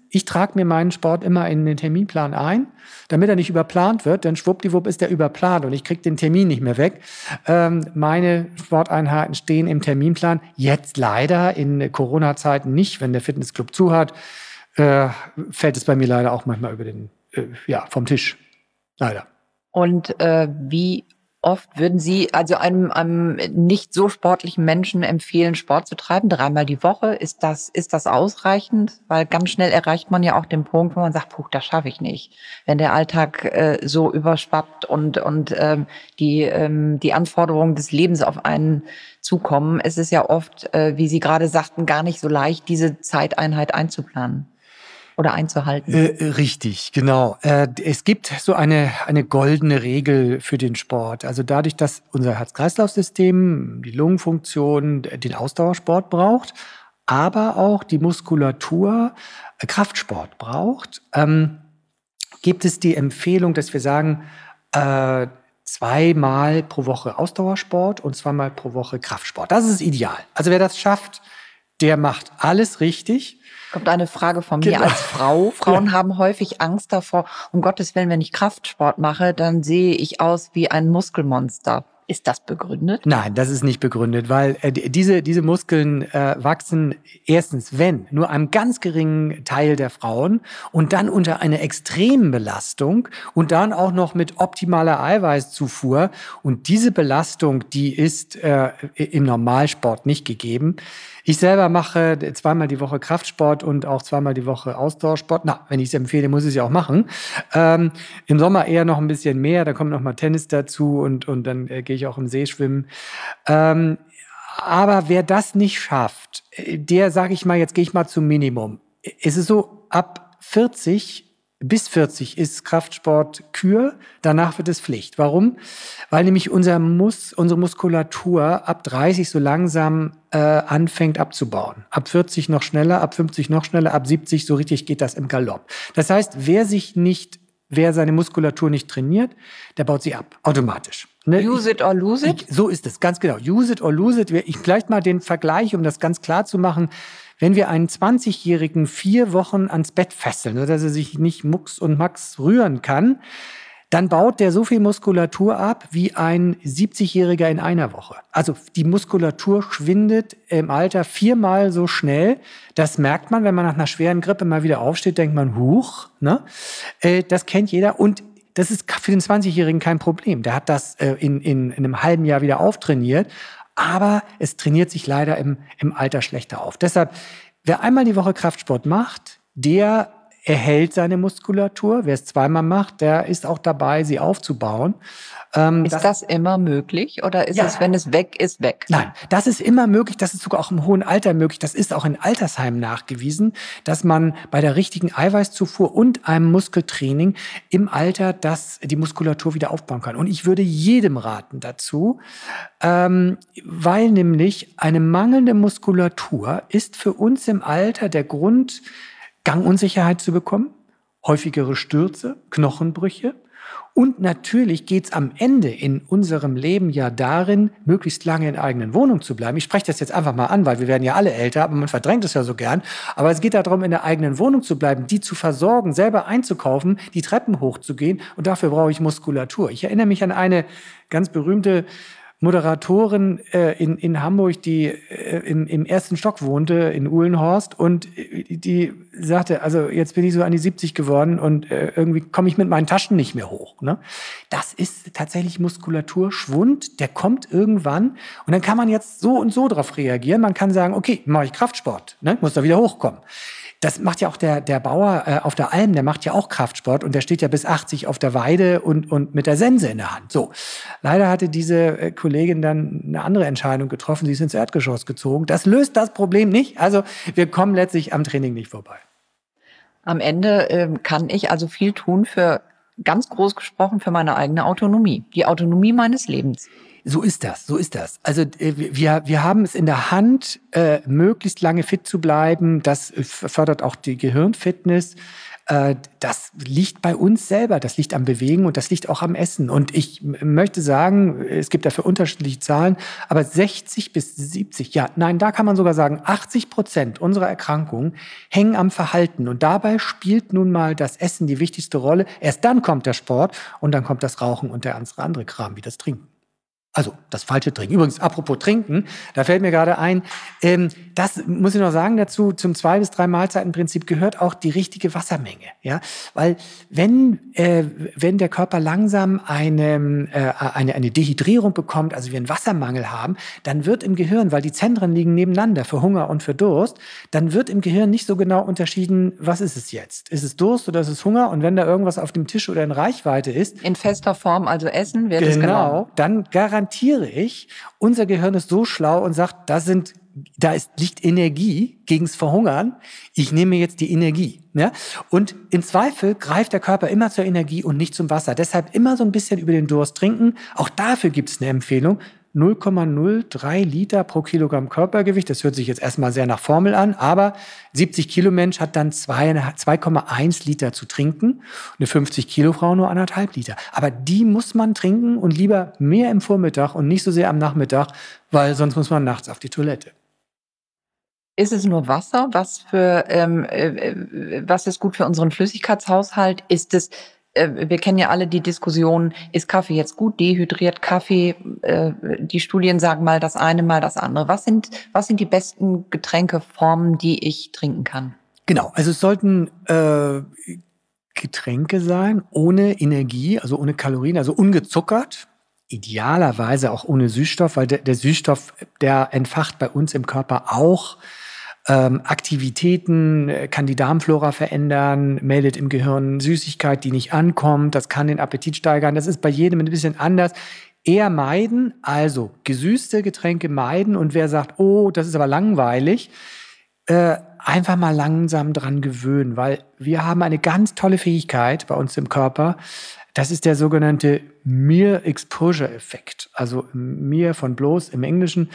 ich trage mir meinen Sport immer in den Terminplan ein, damit er nicht überplant wird, denn schwuppdiwupp ist der überplant und ich kriege den Termin nicht mehr weg. Ähm, meine Sporteinheiten stehen im Terminplan, jetzt leider in Corona-Zeiten nicht, wenn der Fitnessclub zu hat, äh, fällt es bei mir leider auch manchmal über den, äh, ja, vom Tisch. Leider.
Und äh, wie oft würden Sie also einem, einem nicht so sportlichen Menschen empfehlen, Sport zu treiben? Dreimal die Woche? Ist das, ist das ausreichend? Weil ganz schnell erreicht man ja auch den Punkt, wo man sagt, puh, das schaffe ich nicht. Wenn der Alltag äh, so überschwappt und, und ähm, die, ähm, die Anforderungen des Lebens auf einen zukommen, es ist ja oft, äh, wie Sie gerade sagten, gar nicht so leicht, diese Zeiteinheit einzuplanen. Oder einzuhalten.
Äh, richtig, genau. Äh, es gibt so eine, eine goldene Regel für den Sport. Also dadurch, dass unser Herz-Kreislauf-System, die Lungenfunktion, den Ausdauersport braucht, aber auch die Muskulatur äh, Kraftsport braucht, ähm, gibt es die Empfehlung, dass wir sagen, äh, zweimal pro Woche Ausdauersport und zweimal pro Woche Kraftsport. Das ist ideal. Also wer das schafft, der macht alles richtig.
Kommt eine Frage von mir
genau.
als Frau. Frauen
ja.
haben häufig Angst davor, um Gottes Willen, wenn ich Kraftsport mache, dann sehe ich aus wie ein Muskelmonster. Ist das begründet?
Nein, das ist nicht begründet, weil äh, diese, diese Muskeln äh, wachsen erstens, wenn, nur einem ganz geringen Teil der Frauen und dann unter einer extremen Belastung und dann auch noch mit optimaler Eiweißzufuhr. Und diese Belastung, die ist äh, im Normalsport nicht gegeben. Ich selber mache zweimal die Woche Kraftsport und auch zweimal die Woche Ausdauersport. Na, wenn ich es empfehle, muss ich es ja auch machen. Ähm, im Sommer eher noch ein bisschen mehr, da kommt noch mal Tennis dazu und, und dann äh, gehe ich auch im See schwimmen. Ähm, aber wer das nicht schafft, der, sage ich mal, jetzt gehe ich mal zum Minimum. Es ist so, ab vierzig bis vierzig ist Kraftsport Kür, danach wird es Pflicht. Warum? Weil nämlich unser Mus, unsere Muskulatur ab dreißig so langsam äh, anfängt abzubauen. Ab vierzig noch schneller, ab fünfzig noch schneller, ab siebzig so richtig geht das im Galopp. Das heißt, wer sich nicht, wer seine Muskulatur nicht trainiert, der baut sie ab, automatisch. Ne?
Use it or lose it?
Ich, so ist es, ganz genau. Use it or lose it. Ich vielleicht mal den Vergleich, um das ganz klar zu machen. Wenn wir einen zwanzigjährigen vier Wochen ans Bett fesseln, sodass er sich nicht mucks und max rühren kann, dann baut der so viel Muskulatur ab wie ein siebzigjähriger in einer Woche. Also die Muskulatur schwindet im Alter viermal so schnell. Das merkt man, wenn man nach einer schweren Grippe mal wieder aufsteht, denkt man, huch, ne? Äh, das kennt jeder und das ist für den zwanzigjährigen kein Problem. Der hat das äh, in, in, in einem halben Jahr wieder auftrainiert. Aber es trainiert sich leider im, im Alter schlechter auf. Deshalb, wer einmal die Woche Kraftsport macht, der erhält seine Muskulatur. Wer es zweimal macht, der ist auch dabei, sie aufzubauen. Ähm,
ist das, das immer möglich oder ist
ja.
es, wenn es weg ist, weg?
Nein, das ist immer möglich. Das ist sogar auch im hohen Alter möglich. Das ist auch in Altersheimen nachgewiesen, dass man bei der richtigen Eiweißzufuhr und einem Muskeltraining im Alter das, die Muskulatur wieder aufbauen kann. Und ich würde jedem raten dazu, ähm, weil nämlich eine mangelnde Muskulatur ist für uns im Alter der Grund, Gangunsicherheit zu bekommen, häufigere Stürze, Knochenbrüche. Und natürlich geht's am Ende in unserem Leben ja darin, möglichst lange in der eigenen Wohnung zu bleiben. Ich spreche das jetzt einfach mal an, weil wir werden ja alle älter, aber man verdrängt es ja so gern. Aber es geht darum, in der eigenen Wohnung zu bleiben, die zu versorgen, selber einzukaufen, die Treppen hochzugehen. Und dafür brauche ich Muskulatur. Ich erinnere mich an eine ganz berühmte Moderatorin äh, in, in Hamburg, die äh, im, im ersten Stock wohnte, in Uhlenhorst. Und äh, die sagte, also jetzt bin ich so an die siebzig geworden und äh, irgendwie komme ich mit meinen Taschen nicht mehr hoch. Ne? Das ist tatsächlich Muskulaturschwund, der kommt irgendwann. Und dann kann man jetzt so und so drauf reagieren. Man kann sagen, okay, mache ich Kraftsport, ne? Muss da wieder hochkommen. Das macht ja auch der, der Bauer äh, auf der Alm, der macht ja auch Kraftsport und der steht ja bis achtzig auf der Weide und, und mit der Sense in der Hand. So, leider hatte diese äh, Kollegin dann eine andere Entscheidung getroffen, sie ist ins Erdgeschoss gezogen. Das löst das Problem nicht, also wir kommen letztlich am Training nicht vorbei.
Am Ende äh, kann ich also viel tun für, ganz groß gesprochen, für meine eigene Autonomie, die Autonomie meines Lebens.
So ist das, so ist das. Also wir, wir haben es in der Hand, äh, möglichst lange fit zu bleiben. Das fördert auch die Gehirnfitness. Äh, das liegt bei uns selber, das liegt am Bewegen und das liegt auch am Essen. Und ich m- möchte sagen, es gibt dafür unterschiedliche Zahlen, aber sechzig bis siebzig, ja, nein, da kann man sogar sagen, achtzig Prozent unserer Erkrankungen hängen am Verhalten. Und dabei spielt nun mal das Essen die wichtigste Rolle. Erst dann kommt der Sport und dann kommt das Rauchen und der ganze andere Kram, wie das Trinken. Also das falsche Trinken. Übrigens, apropos Trinken, da fällt mir gerade ein, ähm, das muss ich noch sagen dazu, zum zwei bis drei Mahlzeitenprinzip gehört auch die richtige Wassermenge. Ja? Weil wenn, äh, wenn der Körper langsam eine, äh, eine, eine Dehydrierung bekommt, also wir einen Wassermangel haben, dann wird im Gehirn, weil die Zentren liegen nebeneinander für Hunger und für Durst, dann wird im Gehirn nicht so genau unterschieden, was ist es jetzt? Ist es Durst oder ist es Hunger? Und wenn da irgendwas auf dem Tisch oder in Reichweite ist,
in fester Form, also Essen, wird es genommen.
Genau, dann garantiert ich, unser Gehirn ist so schlau und sagt, da sind, da ist, liegt Energie gegens Verhungern. Ich nehme jetzt die Energie. Ja? Und im Zweifel greift der Körper immer zur Energie und nicht zum Wasser. Deshalb immer so ein bisschen über den Durst trinken. Auch dafür gibt es eine Empfehlung. null Komma null drei Liter pro Kilogramm Körpergewicht. Das hört sich jetzt erstmal sehr nach Formel an, aber siebzig Kilo Mensch hat dann zwei Komma eins Liter zu trinken. Eine fünfzig Kilo Frau nur anderthalb Liter. Aber die muss man trinken und lieber mehr im Vormittag und nicht so sehr am Nachmittag, weil sonst muss man nachts auf die Toilette.
Ist es nur Wasser? Was für ähm, äh, was ist gut für unseren Flüssigkeitshaushalt? Ist es Wir kennen ja alle die Diskussion, ist Kaffee jetzt gut, dehydriert Kaffee? Die Studien sagen mal das eine, mal das andere. Was sind, was sind die besten Getränkeformen, die ich trinken kann?
Genau, also es sollten äh, Getränke sein, ohne Energie, also ohne Kalorien, also ungezuckert. Idealerweise auch ohne Süßstoff, weil der, der Süßstoff, der entfacht bei uns im Körper auch Ähm, Aktivitäten, kann die Darmflora verändern, meldet im Gehirn Süßigkeit, die nicht ankommt, das kann den Appetit steigern, das ist bei jedem ein bisschen anders. Eher meiden, also gesüßte Getränke meiden und wer sagt, oh, das ist aber langweilig, äh, einfach mal langsam dran gewöhnen, weil wir haben eine ganz tolle Fähigkeit bei uns im Körper, das ist der sogenannte Mere-Exposure-Effekt, also Mere von bloß im Englischen.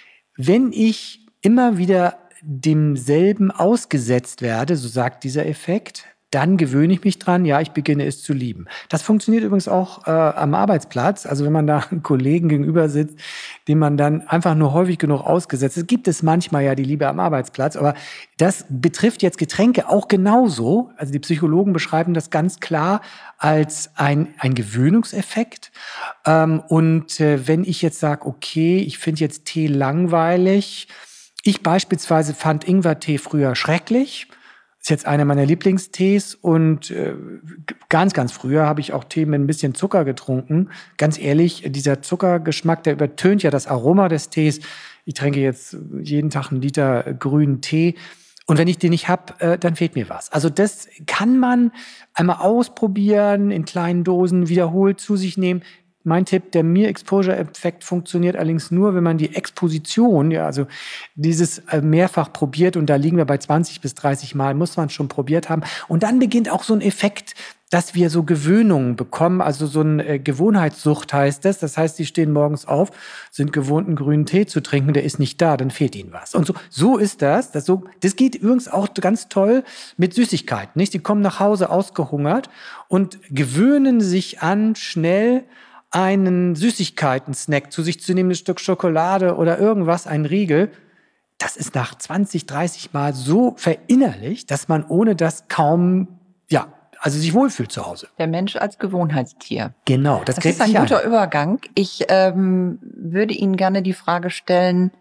Wenn ich immer wieder demselben ausgesetzt werde, so sagt dieser Effekt, dann gewöhne ich mich dran, ja, ich beginne es zu lieben. Das funktioniert übrigens auch äh, am Arbeitsplatz. Also wenn man da einen Kollegen gegenüber sitzt, dem man dann einfach nur häufig genug ausgesetzt ist, gibt es manchmal ja die Liebe am Arbeitsplatz, aber das betrifft jetzt Getränke auch genauso. Also die Psychologen beschreiben das ganz klar als ein, ein Gewöhnungseffekt. Ähm, und äh, wenn ich jetzt sage, okay, ich finde jetzt Tee langweilig, ich beispielsweise fand Ingwertee früher schrecklich. Ist jetzt einer meiner Lieblingstees und äh, ganz, ganz früher habe ich auch Tee mit ein bisschen Zucker getrunken. Ganz ehrlich, dieser Zuckergeschmack, der übertönt ja das Aroma des Tees. Ich trinke jetzt jeden Tag einen Liter grünen Tee und wenn ich den nicht habe, äh, dann fehlt mir was. Also das kann man einmal ausprobieren, in kleinen Dosen wiederholt zu sich nehmen. Mein Tipp, der Mere-Exposure-Effekt funktioniert allerdings nur, wenn man die Exposition, ja, also dieses mehrfach probiert und da liegen wir bei zwanzig bis dreißig Mal, muss man schon probiert haben. Und dann beginnt auch so ein Effekt, dass wir so Gewöhnungen bekommen, also so eine äh, Gewohnheitssucht heißt das. Das heißt, sie stehen morgens auf, sind gewohnt, einen grünen Tee zu trinken, der ist nicht da, dann fehlt ihnen was. Und so, so ist das. Das, so, das geht übrigens auch ganz toll mit Süßigkeiten, nicht? Sie kommen nach Hause ausgehungert und gewöhnen sich an, schnell einen Süßigkeiten-Snack zu sich zu nehmen, ein Stück Schokolade oder irgendwas, ein Riegel, das ist nach zwanzig, dreißig Mal so verinnerlicht, dass man ohne das kaum, ja, also sich wohlfühlt zu Hause.
Der Mensch als Gewohnheitstier.
Genau, das,
das ist ein guter ein. Übergang. Ich ähm, würde Ihnen gerne die Frage stellen,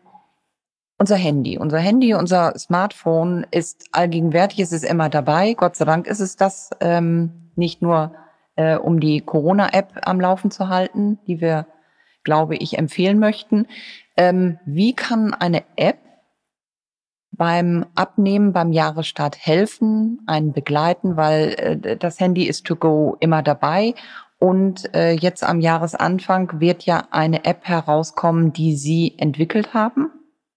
unser Handy, unser Handy, unser Smartphone ist allgegenwärtig, es ist immer dabei. Gott sei Dank ist es das, ähm, nicht nur Äh, um die Corona-App am Laufen zu halten, die wir, glaube ich, empfehlen möchten. Ähm, wie kann eine App beim Abnehmen, beim Jahresstart helfen, einen begleiten, weil äh, das Handy ist to go immer dabei und äh, jetzt am Jahresanfang wird ja eine App herauskommen, die Sie entwickelt haben?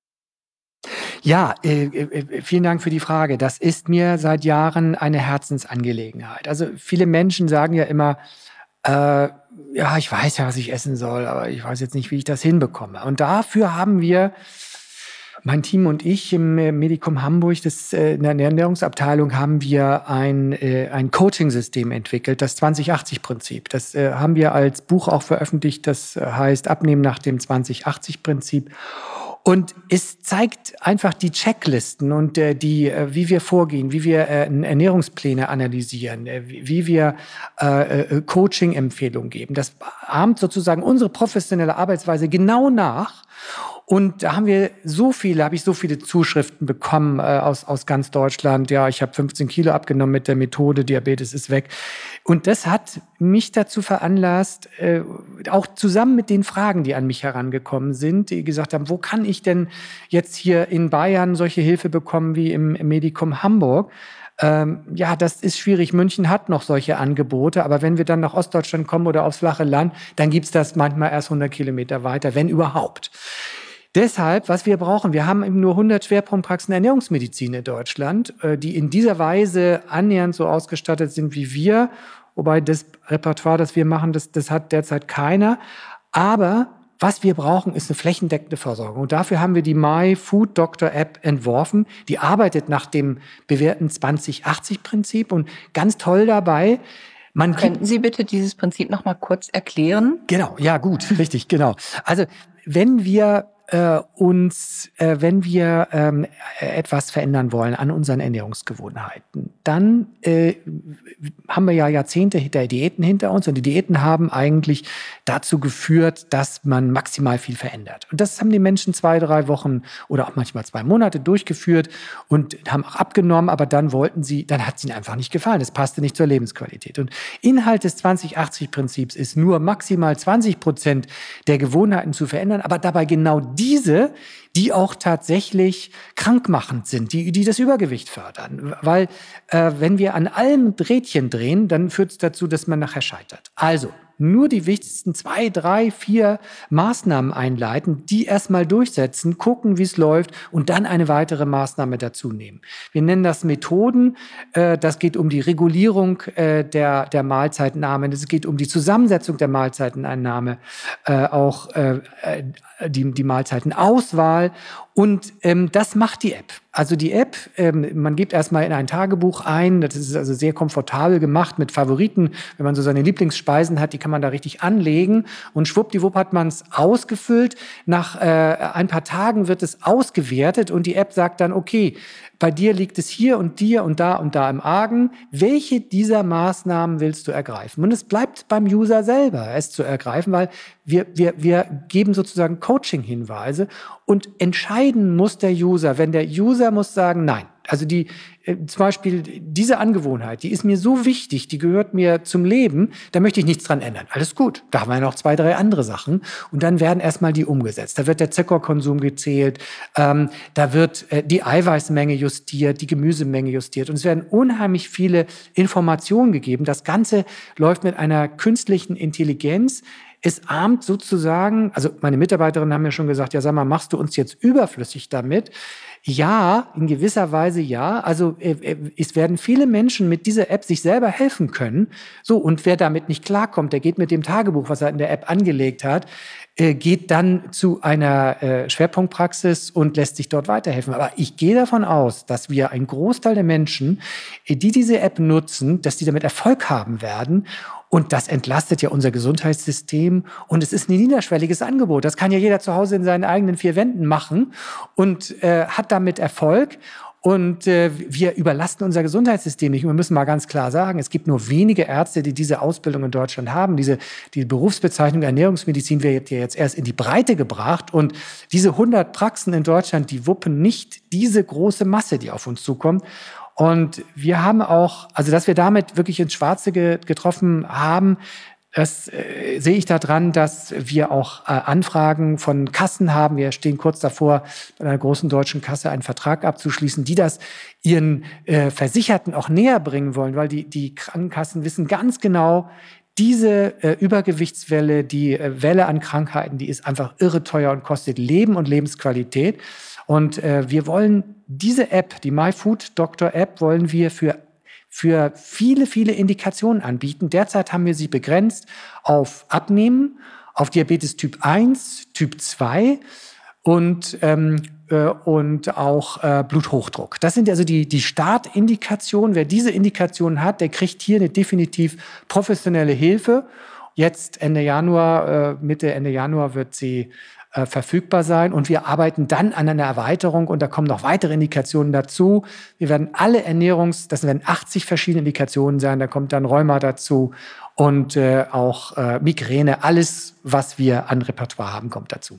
Ja, äh, äh, vielen Dank für die Frage. Das ist mir seit Jahren eine Herzensangelegenheit. Also viele Menschen sagen ja immer, äh, ja, ich weiß ja, was ich essen soll, aber ich weiß jetzt nicht, wie ich das hinbekomme. Und dafür haben wir Mein Team und ich im Medicum Hamburg, das, in der Ernährungsabteilung, haben wir ein, ein Coaching-System entwickelt, das zwanzig achtzig Prinzip. Das haben wir als Buch auch veröffentlicht, das heißt Abnehmen nach dem zwanzig achtzig Prinzip. Und es zeigt einfach die Checklisten und äh, die, äh, wie wir vorgehen, wie wir äh, Ernährungspläne analysieren, äh, wie wir äh, äh, Coaching-Empfehlungen geben. Das ahmt sozusagen unsere professionelle Arbeitsweise genau nach. Und da haben wir so viele, habe ich so viele Zuschriften bekommen äh, aus, aus ganz Deutschland. Ja, ich habe fünfzehn Kilo abgenommen mit der Methode, Diabetes ist weg. Und das hat mich dazu veranlasst, äh, auch zusammen mit den Fragen, die an mich herangekommen sind, die gesagt haben, wo kann ich denn jetzt hier in Bayern solche Hilfe bekommen wie im, im Medicum Hamburg? Ähm, ja, das ist schwierig. München hat noch solche Angebote, aber wenn wir dann nach Ostdeutschland kommen oder aufs flache Land, dann gibt's das manchmal erst hundert Kilometer weiter, wenn überhaupt. Deshalb, was wir brauchen, wir haben eben nur hundert Schwerpunktpraxen Ernährungsmedizin in Deutschland, die in dieser Weise annähernd so ausgestattet sind wie wir. Wobei das Repertoire, das wir machen, das, das hat derzeit keiner. Aber was wir brauchen, ist eine flächendeckende Versorgung. Und dafür haben wir die My Food Doctor App entworfen. Die arbeitet nach dem bewährten zwanzig achtzig Prinzip und ganz toll dabei.
Man Könnten Sie bitte dieses Prinzip noch mal kurz erklären?
Genau, ja gut, richtig, genau. Also wenn wir äh, uns, äh, wenn wir ähm, etwas verändern wollen an unseren Ernährungsgewohnheiten, dann äh, haben wir ja Jahrzehnte der Diäten hinter uns und die Diäten haben eigentlich dazu geführt, dass man maximal viel verändert. Und das haben die Menschen zwei, drei Wochen oder auch manchmal zwei Monate durchgeführt und haben auch abgenommen, aber dann wollten sie, dann hat es ihnen einfach nicht gefallen. Das passte nicht zur Lebensqualität. Und Inhalt des zwanzig achtzig Prinzips ist nur maximal zwanzig Prozent der Gewohnheiten zu verändern, aber dabei genau diese, die auch tatsächlich krankmachend sind, die, die das Übergewicht fördern. Weil äh, wenn wir an allem Rädchen drehen, dann führt es dazu, dass man nachher scheitert. Also nur die wichtigsten zwei, drei, vier Maßnahmen einleiten, die erstmal durchsetzen, gucken, wie es läuft und dann eine weitere Maßnahme dazu nehmen. Wir nennen das Methoden. Äh, das geht um die Regulierung äh, der, der Mahlzeitnahme. Es geht um die Zusammensetzung der Mahlzeiteneinnahme, äh, auch äh, die, die Mahlzeitenauswahl. Und ähm, das macht die App. Also die App, ähm, man gibt erstmal in ein Tagebuch ein, das ist also sehr komfortabel gemacht mit Favoriten. Wenn man so seine Lieblingsspeisen hat, die kann man da richtig anlegen. Und schwuppdiwupp hat man es ausgefüllt. Nach äh, ein paar Tagen wird es ausgewertet und die App sagt dann, okay, bei dir liegt es hier und dir und da und da im Argen. Welche dieser Maßnahmen willst du ergreifen? Und es bleibt beim User selber, es zu ergreifen, weil wir, wir, wir geben sozusagen Coaching-Hinweise und entscheiden muss der User. Wenn der User muss sagen, nein, also die, äh, zum Beispiel diese Angewohnheit, die ist mir so wichtig, die gehört mir zum Leben, da möchte ich nichts dran ändern. Alles gut, da haben wir noch zwei, drei andere Sachen und dann werden erstmal die umgesetzt. Da wird der Zuckerkonsum gezählt, ähm, da wird äh, die Eiweißmenge justiert, die Gemüsemenge justiert und es werden unheimlich viele Informationen gegeben. Das Ganze läuft mit einer künstlichen Intelligenz. Es ahmt sozusagen, also meine Mitarbeiterinnen haben ja schon gesagt, ja sag mal, machst du uns jetzt überflüssig damit? Ja, in gewisser Weise ja. Also äh, es werden viele Menschen mit dieser App sich selber helfen können. So, und wer damit nicht klarkommt, der geht mit dem Tagebuch, was er in der App angelegt hat, äh, geht dann zu einer äh, Schwerpunktpraxis und lässt sich dort weiterhelfen. Aber ich gehe davon aus, dass wir einen Großteil der Menschen, die diese App nutzen, dass die damit Erfolg haben werden. Und das entlastet ja unser Gesundheitssystem. Und es ist ein niederschwelliges Angebot. Das kann ja jeder zu Hause in seinen eigenen vier Wänden machen und äh, hat damit Erfolg. Und äh, wir überlasten unser Gesundheitssystem nicht. Und wir müssen mal ganz klar sagen, es gibt nur wenige Ärzte, die diese Ausbildung in Deutschland haben. Diese die Berufsbezeichnung Ernährungsmedizin wird ja jetzt erst in die Breite gebracht. Und diese hundert Praxen in Deutschland, die wuppen nicht diese große Masse, die auf uns zukommt. Und wir haben auch, also dass wir damit wirklich ins Schwarze ge- getroffen haben, das äh, sehe ich daran, dass wir auch äh, Anfragen von Kassen haben. Wir stehen kurz davor, bei einer großen deutschen Kasse einen Vertrag abzuschließen, die das ihren äh, Versicherten auch näher bringen wollen, weil die, die Krankenkassen wissen ganz genau, diese äh, Übergewichtswelle, die äh, Welle an Krankheiten, die ist einfach irre teuer und kostet Leben und Lebensqualität. Und äh, wir wollen diese App, die My Food Doctor App, wollen wir für für viele, viele Indikationen anbieten. Derzeit haben wir sie begrenzt auf Abnehmen, auf Diabetes Typ eins, Typ zwei und ähm, äh, und auch äh, Bluthochdruck. Das sind also die, die Startindikationen. Wer diese Indikationen hat, der kriegt hier eine definitiv professionelle Hilfe. Jetzt Ende Januar, äh, Mitte, Ende Januar wird sie äh, verfügbar sein. Und wir arbeiten dann an einer Erweiterung und da kommen noch weitere Indikationen dazu. Wir werden alle Ernährungs-, das werden achtzig verschiedene Indikationen sein. Da kommt dann Rheuma dazu und äh, auch äh, Migräne. Alles, was wir an Repertoire haben, kommt dazu.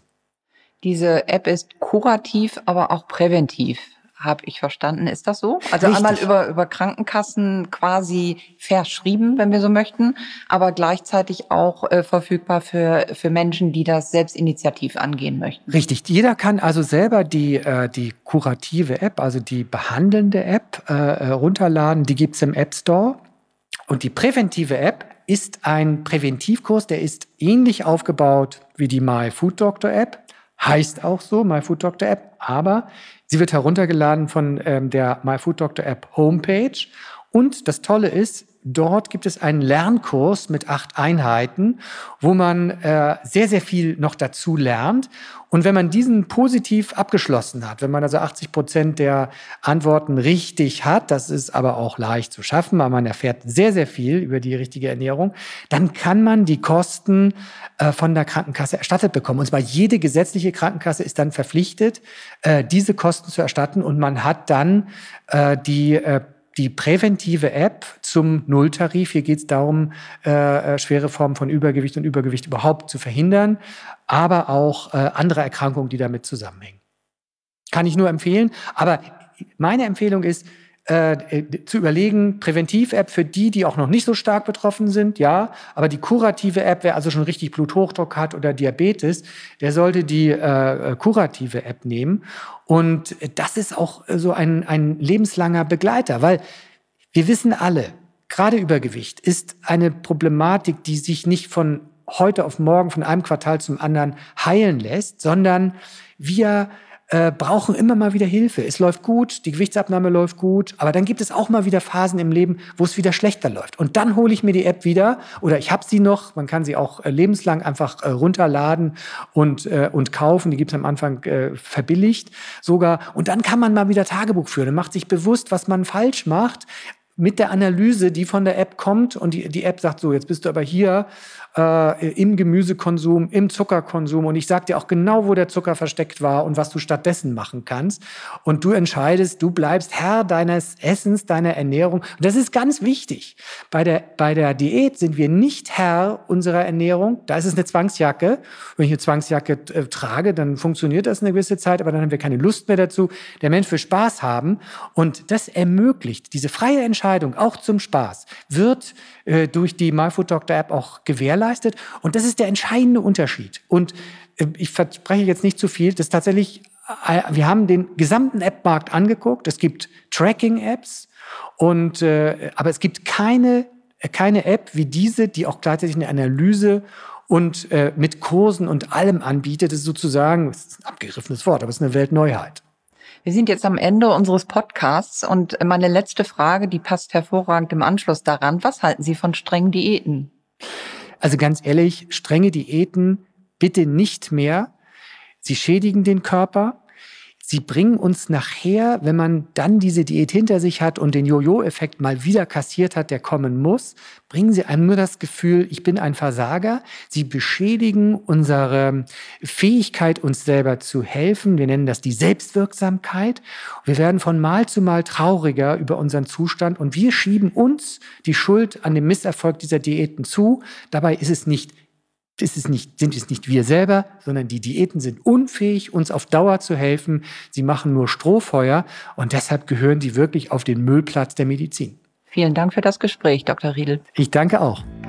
Diese App ist kurativ, aber auch präventiv, habe ich verstanden. Ist das so? Also
Richtig.
Einmal über, über Krankenkassen quasi verschrieben, wenn wir so möchten, aber gleichzeitig auch äh, verfügbar für, für Menschen, die das selbstinitiativ angehen möchten.
Richtig. Jeder kann also selber die, äh, die kurative App, also die behandelnde App, äh, runterladen. Die gibt's im App Store. Und die präventive App ist ein Präventivkurs, der ist ähnlich aufgebaut wie die MyFoodDoctor-App. Heißt auch so, MyFoodDoctor-App, aber sie wird heruntergeladen von ähm, der MyFoodDoctor-App Homepage. Und das Tolle ist, dort gibt es einen Lernkurs mit acht Einheiten, wo man äh, sehr, sehr viel noch dazu lernt. Und wenn man diesen positiv abgeschlossen hat, wenn man also achtzig Prozent der Antworten richtig hat, das ist aber auch leicht zu schaffen, aber man erfährt sehr, sehr viel über die richtige Ernährung, dann kann man die Kosten äh, von der Krankenkasse erstattet bekommen. Und zwar jede gesetzliche Krankenkasse ist dann verpflichtet, äh, diese Kosten zu erstatten. Und man hat dann äh, die äh, die präventive App zum Nulltarif. Hier geht es darum, äh, schwere Formen von Übergewicht und Übergewicht überhaupt zu verhindern, aber auch äh, andere Erkrankungen, die damit zusammenhängen. Kann ich nur empfehlen. Aber meine Empfehlung ist, äh, zu überlegen, Präventiv-App für die, die auch noch nicht so stark betroffen sind, ja, aber die kurative App, wer also schon richtig Bluthochdruck hat oder Diabetes, der sollte die äh, kurative App nehmen. Und das ist auch so ein, ein lebenslanger Begleiter, weil wir wissen alle, gerade Übergewicht ist eine Problematik, die sich nicht von heute auf morgen, von einem Quartal zum anderen heilen lässt, sondern wir Äh, brauchen immer mal wieder Hilfe. Es läuft gut, die Gewichtsabnahme läuft gut, aber dann gibt es auch mal wieder Phasen im Leben, wo es wieder schlechter läuft. Und dann hole ich mir die App wieder oder ich habe sie noch, man kann sie auch äh, lebenslang einfach äh, runterladen und, äh, und kaufen. Die gibt es am Anfang äh, verbilligt sogar. Und dann kann man mal wieder Tagebuch führen und macht sich bewusst, was man falsch macht, mit der Analyse, die von der App kommt. Und die, die App sagt so, jetzt bist du aber hier äh, im Gemüsekonsum, im Zuckerkonsum. Und ich sag dir auch genau, wo der Zucker versteckt war und was du stattdessen machen kannst. Und du entscheidest, du bleibst Herr deines Essens, deiner Ernährung. Und das ist ganz wichtig. Bei der, bei der Diät sind wir nicht Herr unserer Ernährung. Da ist es eine Zwangsjacke. Wenn ich eine Zwangsjacke äh, trage, dann funktioniert das eine gewisse Zeit, aber dann haben wir keine Lust mehr dazu. Der Mensch will Spaß haben. Und das ermöglicht, diese freie Entscheidung, auch zum Spaß, wird äh, durch die MyFoodDoctor-App auch gewährleistet. Und das ist der entscheidende Unterschied. Und äh, ich verspreche jetzt nicht zu viel, das ist tatsächlich, äh, wir haben den gesamten App-Markt angeguckt. Es gibt Tracking-Apps, und, äh, aber es gibt keine, keine App wie diese, die auch gleichzeitig eine Analyse und äh, mit Kursen und allem anbietet. Das ist sozusagen, das ist ein abgegriffenes Wort, aber es ist eine Weltneuheit.
Wir sind jetzt am Ende unseres Podcasts und meine letzte Frage, die passt hervorragend im Anschluss daran. Was halten Sie von strengen Diäten?
Also ganz ehrlich, strenge Diäten bitte nicht mehr. Sie schädigen den Körper. Sie bringen uns nachher, wenn man dann diese Diät hinter sich hat und den Jojo-Effekt mal wieder kassiert hat, der kommen muss, bringen sie einem nur das Gefühl, ich bin ein Versager. Sie beschädigen unsere Fähigkeit, uns selber zu helfen. Wir nennen das die Selbstwirksamkeit. Wir werden von Mal zu Mal trauriger über unseren Zustand und wir schieben uns die Schuld an dem Misserfolg dieser Diäten zu. Dabei ist es nicht Es ist nicht, sind es nicht wir selber, sondern die Diäten sind unfähig, uns auf Dauer zu helfen. Sie machen nur Strohfeuer und deshalb gehören sie wirklich auf den Müllplatz der Medizin.
Vielen Dank für das Gespräch, Doktor Riedl.
Ich danke auch.